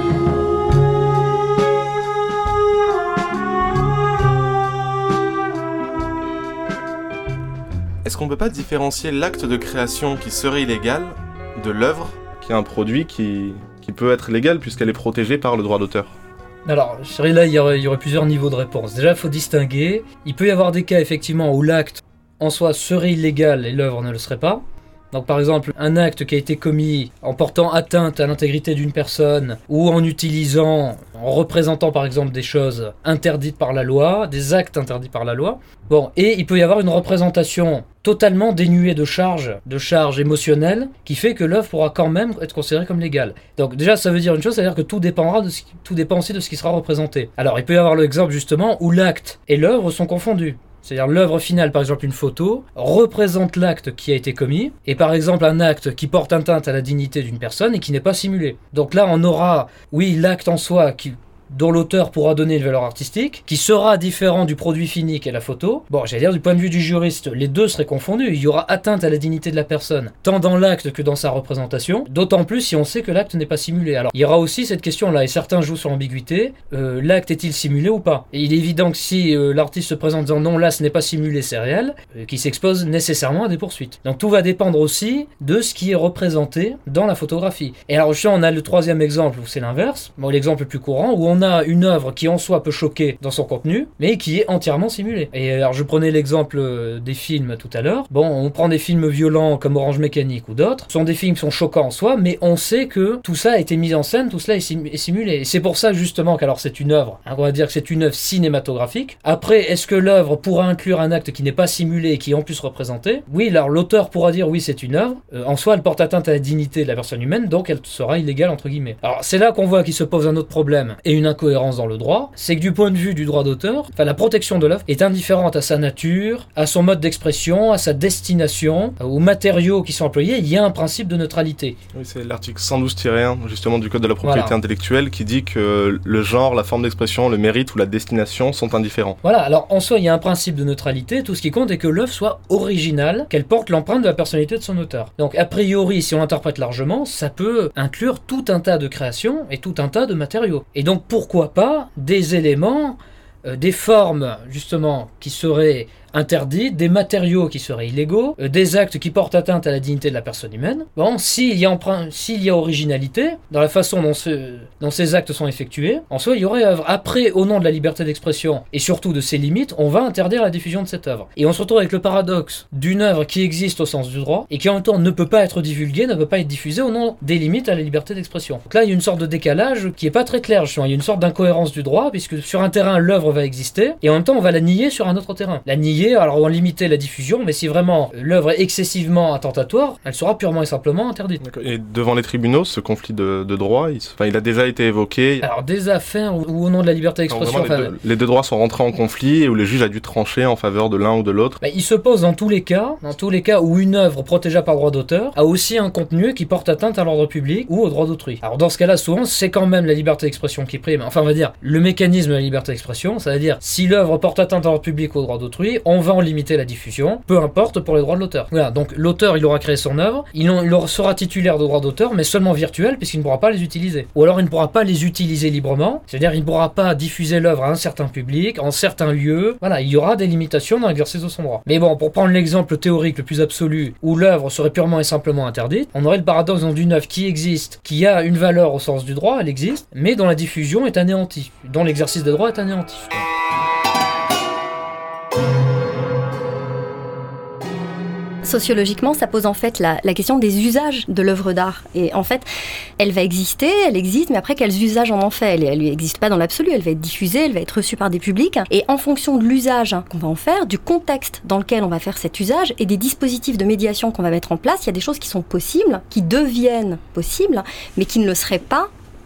Est-ce qu'on peut pas différencier l'acte de création qui serait illégal de l'œuvre qui est un produit qui, qui peut être légal puisqu'elle est protégée par le droit d'auteur? Alors, je dirais là, il y, aurait, il y aurait plusieurs niveaux de réponse. Déjà, il faut distinguer. Il peut y avoir des cas, effectivement, où l'acte en soi serait illégal et l'œuvre ne le serait pas. Donc, par exemple, un acte qui a été commis en portant atteinte à l'intégrité d'une personne ou en utilisant, en représentant, par exemple, des choses interdites par la loi, des actes interdits par la loi. Bon, et il peut y avoir une représentation totalement dénuée de charge, de charge émotionnelle, qui fait que l'œuvre pourra quand même être considérée comme légale. Donc déjà, ça veut dire une chose, c'est-à-dire que tout dépendra de ce qui, tout dépend aussi de ce qui sera représenté. Alors, il peut y avoir l'exemple justement où l'acte et l'œuvre sont confondus. C'est-à-dire l'œuvre finale, par exemple une photo, représente l'acte qui a été commis, et par exemple un acte qui porte atteinte à la dignité d'une personne et qui n'est pas simulé. Donc là, on aura, oui, l'acte en soi qui... dont l'auteur pourra donner une valeur artistique, qui sera différent du produit fini qu'est la photo. Bon, j'allais dire, du point de vue du juriste, les deux seraient confondus. Il y aura atteinte à la dignité de la personne, tant dans l'acte que dans sa représentation, d'autant plus si on sait que l'acte n'est pas simulé. Alors, il y aura aussi cette question-là, et certains jouent sur l'ambiguïté, euh, l'acte est-il simulé ou pas? Et il est évident que si euh, l'artiste se présente en disant non, là ce n'est pas simulé, c'est réel, euh, qu'il s'expose nécessairement à des poursuites. Donc tout va dépendre aussi de ce qui est représenté dans la photographie. Et alors, je sais, on a le troisième exemple où c'est l'inverse, bon, l'exemple le plus courant, où on On a une œuvre qui en soi peut choquer dans son contenu, mais qui est entièrement simulée. Et alors je prenais l'exemple des films tout à l'heure. Bon, on prend des films violents comme Orange Mécanique ou d'autres. Ce sont des films qui sont choquants en soi, mais on sait que tout ça a été mis en scène, tout cela est, sim- est simulé. Et c'est pour ça justement qu'alors c'est une œuvre, hein, on va dire que c'est une œuvre cinématographique. Après, est-ce que l'œuvre pourra inclure un acte qui n'est pas simulé et qui est en plus représenté? Oui, alors l'auteur pourra dire oui, c'est une œuvre. Euh, en soi, elle porte atteinte à la dignité de la personne humaine, donc elle sera illégale entre guillemets. Alors c'est là qu'on voit qu'il se pose un autre problème et une incohérence dans le droit, c'est que du point de vue du droit d'auteur, enfin la protection de l'œuvre est indifférente à sa nature, à son mode d'expression, à sa destination, aux matériaux qui sont employés. Il y a un principe de neutralité. Oui, c'est l'article cent douze tiret un justement du Code de la propriété Voilà. intellectuelle qui dit que le genre, la forme d'expression, le mérite ou la destination sont indifférents. Voilà, alors en soi il y a un principe de neutralité, tout ce qui compte est que l'œuvre soit originale, qu'elle porte l'empreinte de la personnalité de son auteur. Donc a priori, si on l'interprète largement, ça peut inclure tout un tas de créations et tout un tas de matériaux. Et donc pourquoi pas des éléments, euh, des formes justement qui seraient interdites, des matériaux qui seraient illégaux, euh, des actes qui portent atteinte à la dignité de la personne humaine. Bon, s'il y a, emprunt, s'il y a originalité dans la façon dont, ce, dont ces actes sont effectués, en soi il y aurait œuvre. Après, au nom de la liberté d'expression et surtout de ses limites, on va interdire la diffusion de cette œuvre. Et on se retrouve avec le paradoxe d'une œuvre qui existe au sens du droit et qui en même temps ne peut pas être divulguée, ne peut pas être diffusée au nom des limites à la liberté d'expression. Donc là il y a une sorte de décalage qui est pas très clair, justement. Il y a une sorte d'incohérence du droit puisque sur un terrain l'œuvre va exister et en même temps on va la nier sur un autre terrain. La nier, alors on va limiter la diffusion, mais si vraiment l'œuvre est excessivement attentatoire, elle sera purement et simplement interdite. D'accord. Et devant les tribunaux, ce conflit de, de droit, il, enfin, il a déjà été évoqué. Alors des affaires où, où au nom de la liberté d'expression... Non, vraiment, les, enfin, deux, les deux droits sont rentrés en conflit et où le juge a dû trancher en faveur de l'un ou de l'autre. Bah, il se pose dans tous les cas, dans tous les cas où une œuvre protégée par droit d'auteur a aussi un contenu qui porte atteinte à l'ordre public ou au droit d'autrui. Alors dans ce cas-là, souvent, c'est quand même la liberté d'expression qui prime. Enfin, on va dire, le mécanisme de la liberté d'expression, c'est-à-dire, si l'œuvre porte atteinte à l'ordre public ou au droit d'autrui, on va en limiter la diffusion, peu importe pour les droits de l'auteur. Voilà, donc l'auteur, il aura créé son œuvre, il, en, il sera titulaire de droits d'auteur, mais seulement virtuel, puisqu'il ne pourra pas les utiliser. Ou alors, il ne pourra pas les utiliser librement, c'est-à-dire, il ne pourra pas diffuser l'œuvre à un certain public, en certains lieux. Voilà, il y aura des limitations dans l'exercice de son droit. Mais bon, pour prendre l'exemple théorique le plus absolu, où l'œuvre serait purement et simplement interdite, on aurait le paradoxe d'une œuvre qui existe, qui a une valeur au sens du droit, elle existe, mais dont la diffusion est anéantie, dont l'exercice des droits est anéanti. Sociologiquement, ça pose en fait la, la question des usages de l'œuvre d'art. Et en fait, elle va exister, elle existe, mais après, quels usages on en fait? Elle n'existe pas dans l'absolu, elle va être diffusée, elle va être reçue par des publics. Et en fonction de l'usage qu'on va en faire, du contexte dans lequel on va faire cet usage et des dispositifs de médiation qu'on va mettre en place, il y a des choses qui sont possibles, qui deviennent possibles, mais qui ne le seraient pas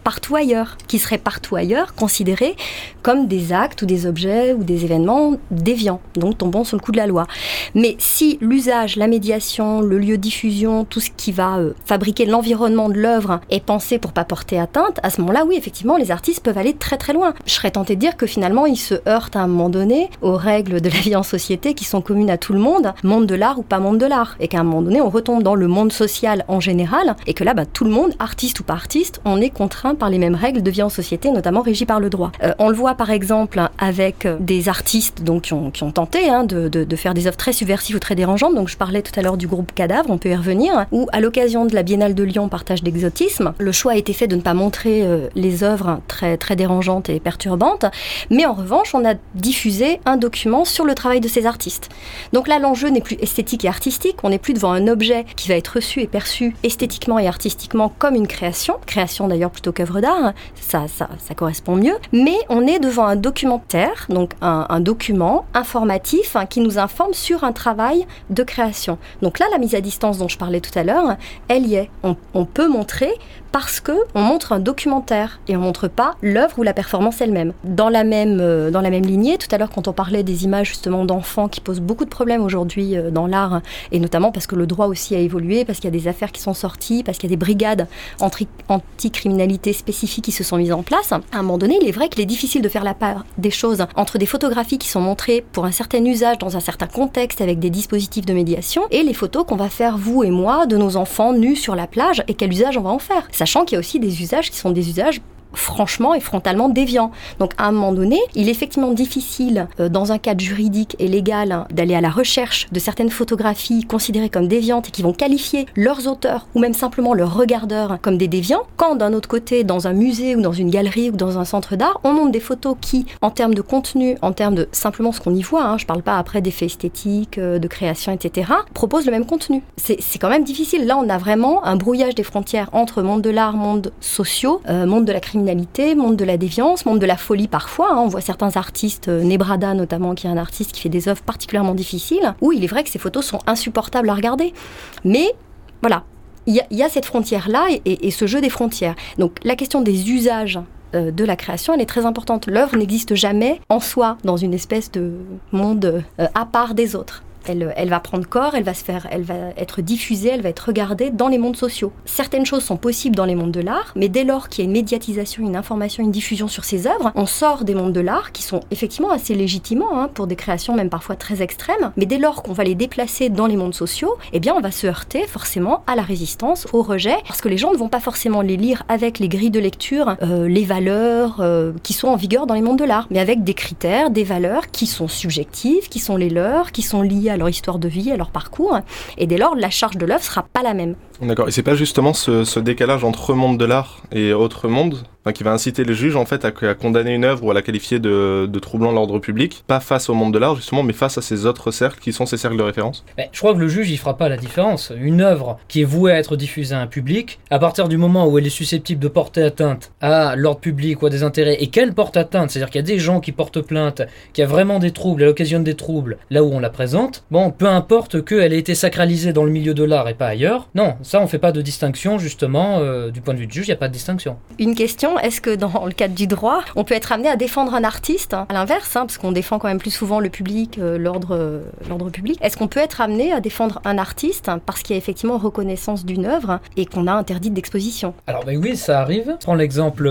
partout ailleurs, qui seraient partout ailleurs considérés comme des actes ou des objets ou des événements déviants, donc tombant sous le coup de la loi. Mais si l'usage, la médiation, le lieu de diffusion, tout ce qui va euh, fabriquer l'environnement de l'œuvre est pensé pour pas porter atteinte, à ce moment-là, oui, effectivement, les artistes peuvent aller très très loin. Je serais tentée de dire que finalement, ils se heurtent à un moment donné aux règles de la vie en société qui sont communes à tout le monde, monde de l'art ou pas monde de l'art, et qu'à un moment donné, on retombe dans le monde social en général, et que là, bah, tout le monde, artiste ou pas artiste, on est contraint par les mêmes règles de vie en société, notamment régies par le droit. Euh, on le voit par exemple avec des artistes donc, qui, ont, qui ont tenté hein, de, de, de faire des œuvres très subversives ou très dérangeantes. Donc je parlais tout à l'heure du groupe Cadavre, on peut y revenir, où à l'occasion de la Biennale de Lyon, Partage d'exotisme, le choix a été fait de ne pas montrer euh, les œuvres très, très dérangeantes et perturbantes, mais en revanche, on a diffusé un document sur le travail de ces artistes. Donc là, l'enjeu n'est plus esthétique et artistique, on n'est plus devant un objet qui va être reçu et perçu esthétiquement et artistiquement comme une création, création d'ailleurs plutôt qu'œuvre d'art, ça, ça, ça correspond mieux, mais on est devant un documentaire, donc un, un document informatif hein, qui nous informe sur un travail de création. Donc là, la mise à distance dont je parlais tout à l'heure, elle y est. On, on peut montrer parce qu'on montre un documentaire et on ne montre pas l'œuvre ou la performance elle-même. Dans la même, euh, dans la même lignée, tout à l'heure quand on parlait des images justement d'enfants qui posent beaucoup de problèmes aujourd'hui euh, dans l'art, et notamment parce que le droit aussi a évolué, parce qu'il y a des affaires qui sont sorties, parce qu'il y a des brigades anti- anti-criminalité spécifiques qui se sont mises en place, à un moment donné, il est vrai qu'il est difficile de faire la part des choses entre des photographies qui sont montrées pour un certain usage dans un certain contexte avec des dispositifs de médiation et les photos qu'on va faire vous et moi de nos enfants nus sur la plage et quel usage on va en faire. Sachant qu'il y a aussi des usages qui sont des usages franchement et frontalement déviant. Donc à un moment donné, il est effectivement difficile euh, dans un cadre juridique et légal hein, d'aller à la recherche de certaines photographies considérées comme déviantes et qui vont qualifier leurs auteurs ou même simplement leurs regardeurs comme des déviants, quand d'un autre côté, dans un musée ou dans une galerie ou dans un centre d'art, on montre des photos qui, en termes de contenu, en termes de simplement ce qu'on y voit, hein, je parle pas après d'effets esthétiques, euh, de création, et cetera, proposent le même contenu. C'est, c'est quand même difficile. Là, on a vraiment un brouillage des frontières entre monde de l'art, monde sociaux, euh, monde de la criminalité, monde de la déviance, monde de la folie parfois. Hein. On voit certains artistes, euh, Nebrada notamment, qui est un artiste qui fait des œuvres particulièrement difficiles, où il est vrai que ces photos sont insupportables à regarder. Mais voilà, il y, y a cette frontière-là et, et, et ce jeu des frontières. Donc la question des usages euh, de la création, elle est très importante. L'œuvre n'existe jamais en soi, dans une espèce de monde euh, à part des autres. Elle, elle va prendre corps, elle va se faire, elle va être diffusée, elle va être regardée dans les mondes sociaux. Certaines choses sont possibles dans les mondes de l'art, mais dès lors qu'il y a une médiatisation, une information, une diffusion sur ces œuvres, on sort des mondes de l'art qui sont effectivement assez légitimants hein, pour des créations même parfois très extrêmes. Mais dès lors qu'on va les déplacer dans les mondes sociaux, eh bien on va se heurter forcément à la résistance, au rejet, parce que les gens ne vont pas forcément les lire avec les grilles de lecture, euh, les valeurs euh, qui sont en vigueur dans les mondes de l'art, mais avec des critères, des valeurs qui sont subjectives, qui sont les leurs, qui sont liées à leur histoire de vie, à leur parcours, et dès lors, la charge de l'œuvre sera pas la même. D'accord, et c'est pas justement ce, ce décalage entre monde de l'art et autre monde enfin, qui va inciter les juges en fait à, à condamner une œuvre ou à la qualifier de, de troublant l'ordre public, pas face au monde de l'art justement, mais face à ces autres cercles qui sont ces cercles de référence? Mais je crois que le juge il fera pas la différence. Une œuvre qui est vouée à être diffusée à un public, à partir du moment où elle est susceptible de porter atteinte à l'ordre public ou à des intérêts, et qu'elle porte atteinte, c'est-à-dire qu'il y a des gens qui portent plainte, qu'il y a vraiment des troubles, elle occasionne des troubles là où on la présente, bon, peu importe qu'elle ait été sacralisée dans le milieu de l'art et pas ailleurs, non, ça on fait pas de distinction justement, euh, du point de vue du juge, il n'y a pas de distinction. Une question, est-ce que dans le cadre du droit, on peut être amené à défendre un artiste, hein, à l'inverse, hein, parce qu'on défend quand même plus souvent le public, euh, l'ordre, euh, l'ordre public, est-ce qu'on peut être amené à défendre un artiste hein, parce qu'il y a effectivement reconnaissance d'une œuvre hein, et qu'on a interdit d'exposition? Alors ben oui, ça arrive. Je prends l'exemple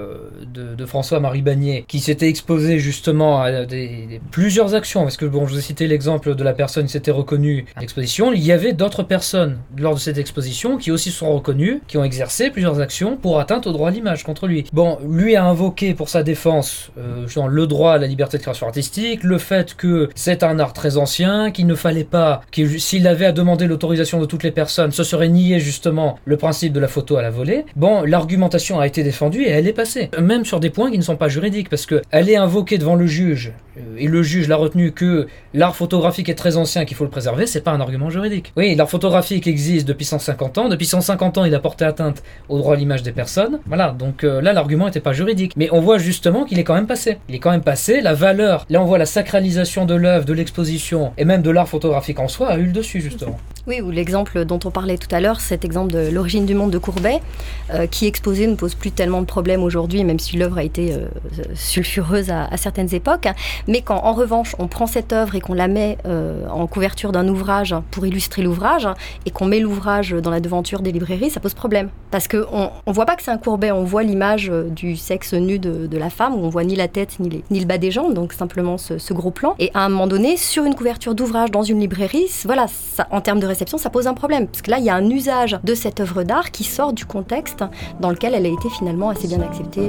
de, de François-Marie Bagné, qui s'était exposé justement à des, des, plusieurs actions, parce que bon, je vous ai cité l'exemple de la personne qui s'était reconnue à l'exposition, il y avait d'autres personnes lors de cette exposition qui aussi sont reconnues, qui ont exercé plusieurs actions pour atteinte au droit à l'image contre lui. Bon, lui a invoqué pour sa défense euh, genre, le droit à la liberté de création artistique, le fait que c'est un art très ancien, qu'il ne fallait pas, qu'il, s'il avait à demander l'autorisation de toutes les personnes, ce serait nier justement le principe de la photo à la volée. Bon, l'argumentation a été défendue et elle est passée, même sur des points qui ne sont pas juridiques, parce qu'elle est invoquée devant le juge, euh, et le juge l'a retenu que l'art photographique est très ancien, qu'il faut le préserver, c'est pas un argument juridique. Oui, l'art photographique existe depuis cent cinquante ans, depuis cent cinquante ans il a porté atteinte au droit à l'image des personnes, voilà, donc euh, là l'argument n'était pas juridique, mais on voit justement qu'il est quand même passé. Il est quand même passé, la valeur, là on voit la sacralisation de l'œuvre, de l'exposition, et même de l'art photographique en soi a eu le dessus justement. Oui, ou l'exemple dont on parlait tout à l'heure, cet exemple de L'origine du monde de Courbet, euh, qui exposé ne pose plus tellement de problèmes aujourd'hui, même si l'œuvre a été euh, sulfureuse à, à certaines époques. Mais quand, en revanche, on prend cette œuvre et qu'on la met euh, en couverture d'un ouvrage pour illustrer l'ouvrage, et qu'on met l'ouvrage dans la devanture des librairies, ça pose problème. Parce qu'on ne voit pas que c'est un Courbet, on voit l'image du sexe nu de, de la femme, où on voit ni la tête ni, les, ni le bas des jambes, donc simplement ce, ce gros plan. Et à un moment donné, sur une couverture d'ouvrage dans une librairie, voilà, ça, en termes de réception, ça pose un problème. Parce que là, il y a un usage de cette œuvre d'art qui sort du contexte dans lequel elle a été finalement assez bien acceptée.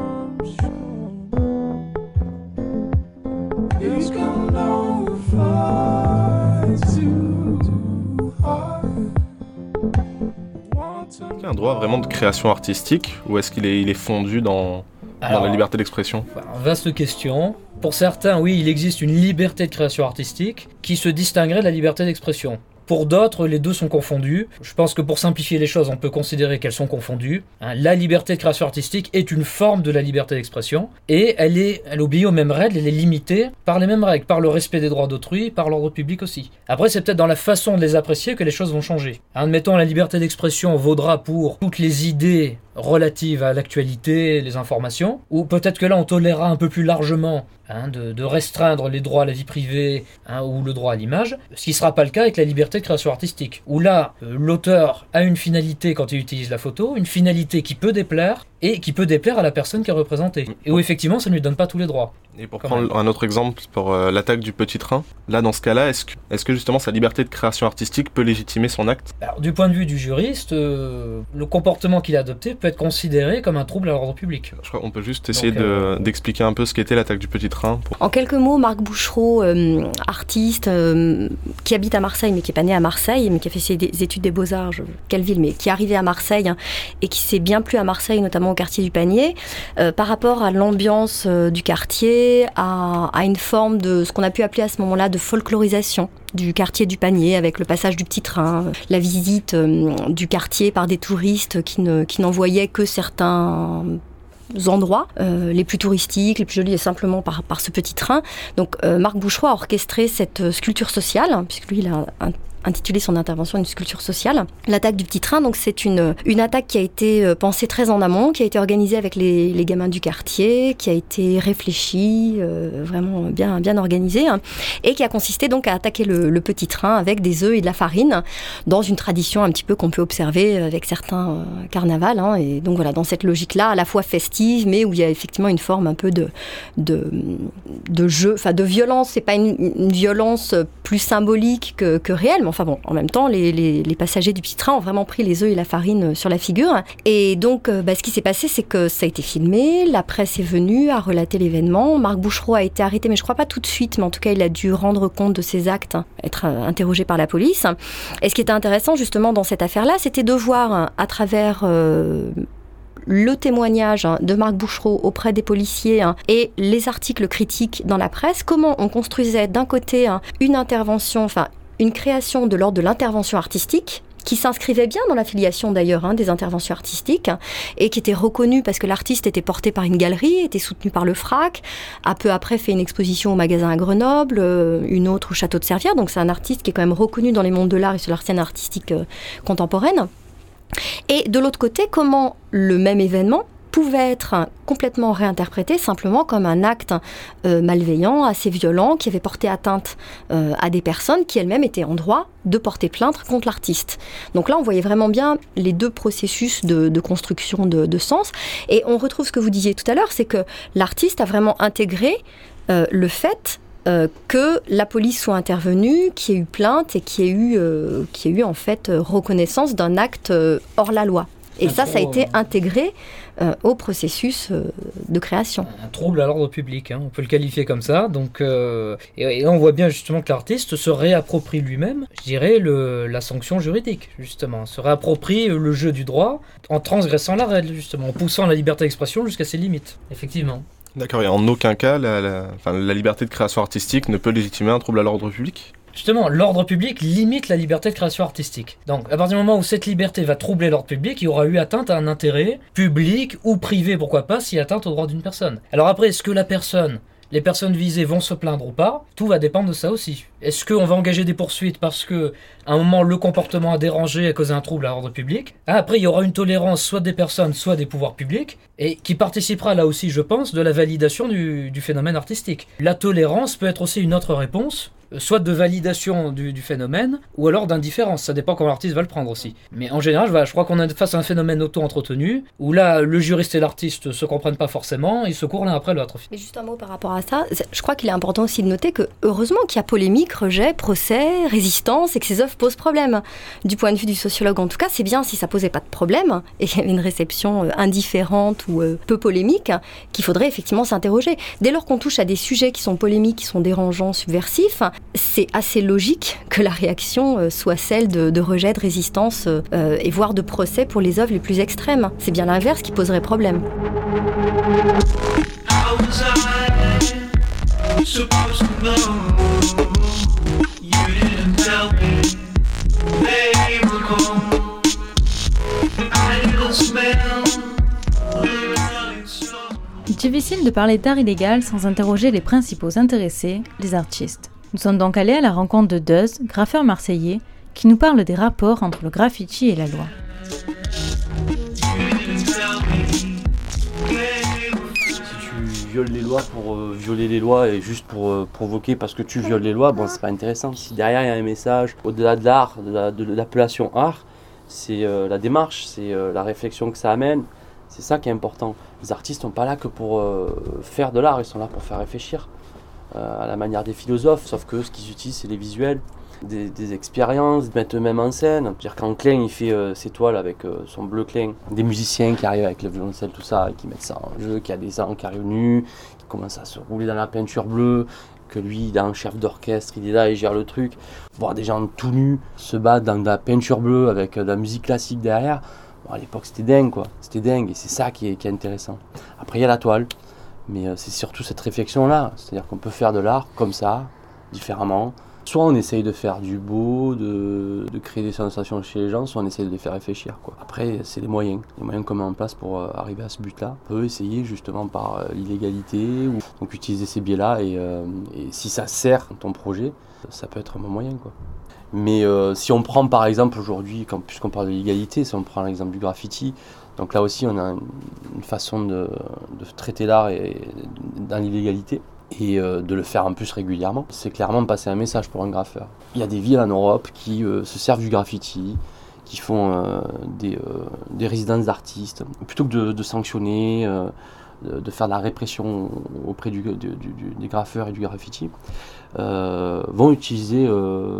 Est-ce qu'il y a un droit vraiment de création artistique ou est-ce qu'il est, il est fondu dans, Alors, dans la liberté d'expression? Vaste question. Pour certains, oui, il existe une liberté de création artistique qui se distinguerait de la liberté d'expression. Pour d'autres, les deux sont confondus. Je pense que pour simplifier les choses, on peut considérer qu'elles sont confondues. Hein, la liberté de création artistique est une forme de la liberté d'expression et elle, est, elle obéit aux mêmes règles, elle est limitée par les mêmes règles, par le respect des droits d'autrui, par l'ordre public aussi. Après, c'est peut-être dans la façon de les apprécier que les choses vont changer. Hein, admettons, la liberté d'expression vaudra pour toutes les idées relatives à l'actualité, les informations, ou peut-être que là, on tolérera un peu plus largement Hein, de, de restreindre les droits à la vie privée hein, ou le droit à l'image, ce qui ne sera pas le cas avec la liberté de création artistique, où là, euh, l'auteur a une finalité quand il utilise la photo, une finalité qui peut déplaire, et qui peut déplaire à la personne qui est représentée, et où effectivement ça ne lui donne pas tous les droits. Et pour prendre même. un autre exemple, pour euh, l'attaque du petit train, là dans ce cas-là, est-ce que, est-ce que justement sa liberté de création artistique peut légitimer son acte? Alors, du point de vue du juriste, euh, le comportement qu'il a adopté peut être considéré comme un trouble à l'ordre public. Je crois qu'on peut juste essayer Donc, de, euh... d'expliquer un peu ce qu'était l'attaque du petit train. Pour... En quelques mots, Marc Bouchereau, euh, artiste euh, qui habite à Marseille, mais qui n'est pas né à Marseille, mais qui a fait ses études des Beaux-Arts, je... quelle ville, mais qui est arrivé à Marseille hein, et qui s'est bien plu à Marseille, notamment au quartier du Panier, euh, par rapport à l'ambiance euh, du quartier, à, à une forme de ce qu'on a pu appeler à ce moment-là de folklorisation du quartier du Panier, avec le passage du petit train, la visite euh, du quartier par des touristes qui, ne, qui n'en voyaient que certains endroits, euh, les plus touristiques, les plus jolis, et simplement par, par ce petit train. Donc euh, Marc Bouchereau a orchestré cette sculpture sociale, puisque lui il a un intitulé son intervention une sculpture sociale. L'attaque du petit train, donc c'est une, une attaque qui a été pensée très en amont, qui a été organisée avec les, les gamins du quartier, qui a été réfléchie, euh, vraiment bien, bien organisée, hein, et qui a consisté donc à attaquer le, le petit train avec des œufs et de la farine, dans une tradition un petit peu qu'on peut observer avec certains euh, carnavals, hein, et donc voilà, dans cette logique-là, à la fois festive, mais où il y a effectivement une forme un peu de, de, de jeu, enfin de violence. C'est pas une, une violence plus symbolique que, que réelle, mais enfin bon, en même temps, les, les, les passagers du petit train ont vraiment pris les œufs et la farine sur la figure. Et donc, bah, ce qui s'est passé, c'est que ça a été filmé, la presse est venue à relater l'événement. Marc Bouchereau a été arrêté, mais je crois pas tout de suite, mais en tout cas, il a dû rendre compte de ses actes, être interrogé par la police. Et ce qui était intéressant, justement, dans cette affaire-là, c'était de voir à travers... Euh, le témoignage de Marc Bouchereau auprès des policiers et les articles critiques dans la presse, comment on construisait d'un côté une intervention, enfin une création de l'ordre de l'intervention artistique, qui s'inscrivait bien dans l'affiliation d'ailleurs hein, des interventions artistiques et qui était reconnue parce que l'artiste était porté par une galerie, était soutenu par le F R A C, a peu après fait une exposition au magasin à Grenoble, une autre au Château de Servières, donc c'est un artiste qui est quand même reconnu dans les mondes de l'art et sur la scène artistique euh, contemporaine. Et de l'autre côté, comment le même événement pouvait être complètement réinterprété simplement comme un acte euh, malveillant, assez violent, qui avait porté atteinte euh, à des personnes qui elles-mêmes étaient en droit de porter plainte contre l'artiste. Donc là, on voyait vraiment bien les deux processus de, de construction de, de sens. Et on retrouve ce que vous disiez tout à l'heure, c'est que l'artiste a vraiment intégré euh, le fait Euh, que la police soit intervenue, qu'il y ait eu plainte et qu'il y ait eu, euh, qu'il y ait eu en fait euh, reconnaissance d'un acte euh, hors la loi. Et un ça, ça a été intégré euh, au processus euh, de création. Un trouble à l'ordre public, hein, on peut le qualifier comme ça. Donc, euh, et, et là, on voit bien justement que l'artiste se réapproprie lui-même, je dirais, le, la sanction juridique, justement. Se réapproprie le jeu du droit en transgressant la règle, justement, en poussant la liberté d'expression jusqu'à ses limites, effectivement. D'accord, et en aucun cas, la, la, enfin, la liberté de création artistique ne peut légitimer un trouble à l'ordre public ? Justement, l'ordre public limite la liberté de création artistique. Donc, à partir du moment où cette liberté va troubler l'ordre public, il y aura eu atteinte à un intérêt public ou privé, pourquoi pas, si atteinte aux droits d'une personne. Alors après, est-ce que la personne, les personnes visées vont se plaindre ou pas, tout va dépendre de ça aussi. Est-ce qu'on va engager des poursuites parce que à un moment le comportement a dérangé, a causé un trouble à l'ordre public? Ah, après il y aura une tolérance soit des personnes, soit des pouvoirs publics, et qui participera là aussi, je pense, de la validation du, du phénomène artistique. La tolérance peut être aussi une autre réponse, soit de validation du, du phénomène, ou alors d'indifférence, ça dépend comment l'artiste va le prendre aussi. Mais en général, voilà, je crois qu'on est face à un phénomène auto-entretenu, où là, le juriste et l'artiste se comprennent pas forcément, ils se courent l'un après l'autre. Mais juste un mot par rapport à ça, je crois qu'il est important aussi de noter que, heureusement qu'il y a polémique, rejet, procès, résistance, et que ces œuvres posent problème. Du point de vue du sociologue, en tout cas, c'est bien si ça posait pas de problème, et qu'il y avait une réception indifférente ou peu polémique, qu'il faudrait effectivement s'interroger. Dès lors qu'on touche à des sujets qui sont polémiques, qui sont dérangeants, subversifs, c'est assez logique que la réaction soit celle de, de rejet, de résistance euh, et voire de procès pour les œuvres les plus extrêmes. C'est bien l'inverse qui poserait problème. Difficile de parler d'art illégal sans interroger les principaux intéressés, les artistes. Nous sommes donc allés à la rencontre de Duz, graffeur marseillais, qui nous parle des rapports entre le graffiti et la loi. Si tu violes les lois pour euh, violer les lois et juste pour euh, provoquer parce que tu violes les lois, bon, c'est pas intéressant. Si derrière il y a un message, au-delà de l'art, de, la, de l'appellation art, c'est euh, la démarche, c'est euh, la réflexion que ça amène. C'est ça qui est important. Les artistes sont pas là que pour euh, faire de l'art, ils sont là pour faire réfléchir. Euh, à la manière des philosophes, sauf que ce qu'ils utilisent, c'est les visuels, des, des expériences, ils mettent eux-mêmes en scène. C'est-à-dire quand Klein il fait euh, ses toiles avec euh, son bleu Klein, des musiciens qui arrivent avec le violoncelle, tout ça, et qui mettent ça en jeu, qui a des gens qui arrivent nus, qui commencent à se rouler dans la peinture bleue, que lui, il a un chef d'orchestre, il est là, il gère le truc. Voir des gens tout nus se battre dans de la peinture bleue avec euh, de la musique classique derrière, bon, à l'époque c'était dingue quoi, c'était dingue, et c'est ça qui est, qui est intéressant. Après il y a la toile. Mais euh, c'est surtout cette réflexion-là, c'est-à-dire qu'on peut faire de l'art comme ça, différemment. Soit on essaye de faire du beau, de, de créer des sensations chez les gens, soit on essaye de les faire réfléchir, quoi. Après, c'est les moyens, les moyens qu'on met en place pour euh, arriver à ce but-là. On peut essayer justement par euh, l'illégalité, ou donc utiliser ces biais-là, et, euh, et si ça sert ton projet, ça peut être un bon moyen, quoi. Mais euh, si on prend par exemple aujourd'hui, quand, puisqu'on parle de l'illégalité, si on prend l'exemple du graffiti, donc là aussi on a une, une façon de, de traiter l'art et, dans l'illégalité et euh, de le faire en plus régulièrement. C'est clairement passer un message pour un graffeur. Il y a des villes en Europe qui euh, se servent du graffiti, qui font euh, des, euh, des résidences d'artistes, plutôt que de, de sanctionner, euh, de, de faire de la répression auprès du, du, du, des graffeurs et du graffiti, euh, vont utiliser euh,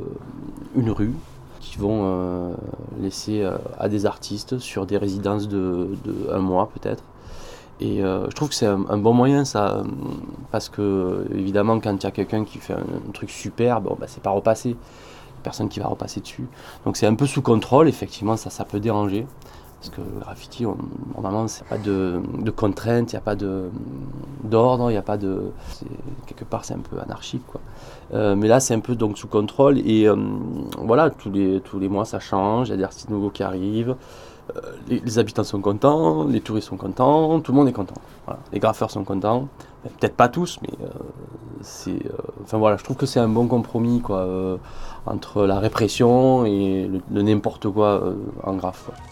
une rue, qui vont euh, laisser euh, à des artistes sur des résidences de, de un mois peut-être. Et euh, je trouve que c'est un, un bon moyen ça, parce que évidemment quand il y a quelqu'un qui fait un, un truc super, bon, bah, c'est pas repassé, personne qui va repasser dessus. Donc c'est un peu sous contrôle, effectivement ça, ça peut déranger. Parce que le graffiti, on, normalement, il n'y a pas de, de contraintes, il n'y a pas de, d'ordre, il n'y a pas de... C'est, quelque part, c'est un peu anarchique, quoi. Euh, mais là, c'est un peu donc sous contrôle. Et euh, voilà, tous les, tous les mois, ça change. Il y a des artistes nouveaux qui arrivent. Euh, les, les habitants sont contents, les touristes sont contents, tout le monde est content. Voilà. Les graffeurs sont contents. Peut-être pas tous, mais euh, c'est... Euh, enfin voilà, je trouve que c'est un bon compromis, quoi, euh, entre la répression et le, le n'importe quoi euh, en graphe, quoi.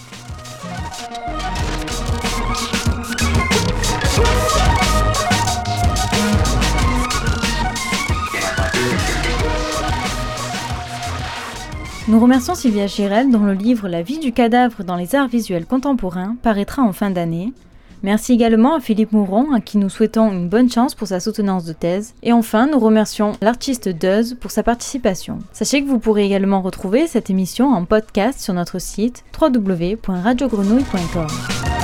Nous remercions Sylvia Girel dont le livre La vie du cadavre dans les arts visuels contemporains paraîtra en fin d'année. Merci également à Philippe Mouron à qui nous souhaitons une bonne chance pour sa soutenance de thèse. Et enfin, nous remercions l'artiste Duz pour sa participation. Sachez que vous pourrez également retrouver cette émission en podcast sur notre site w w w point radio grenouille point com.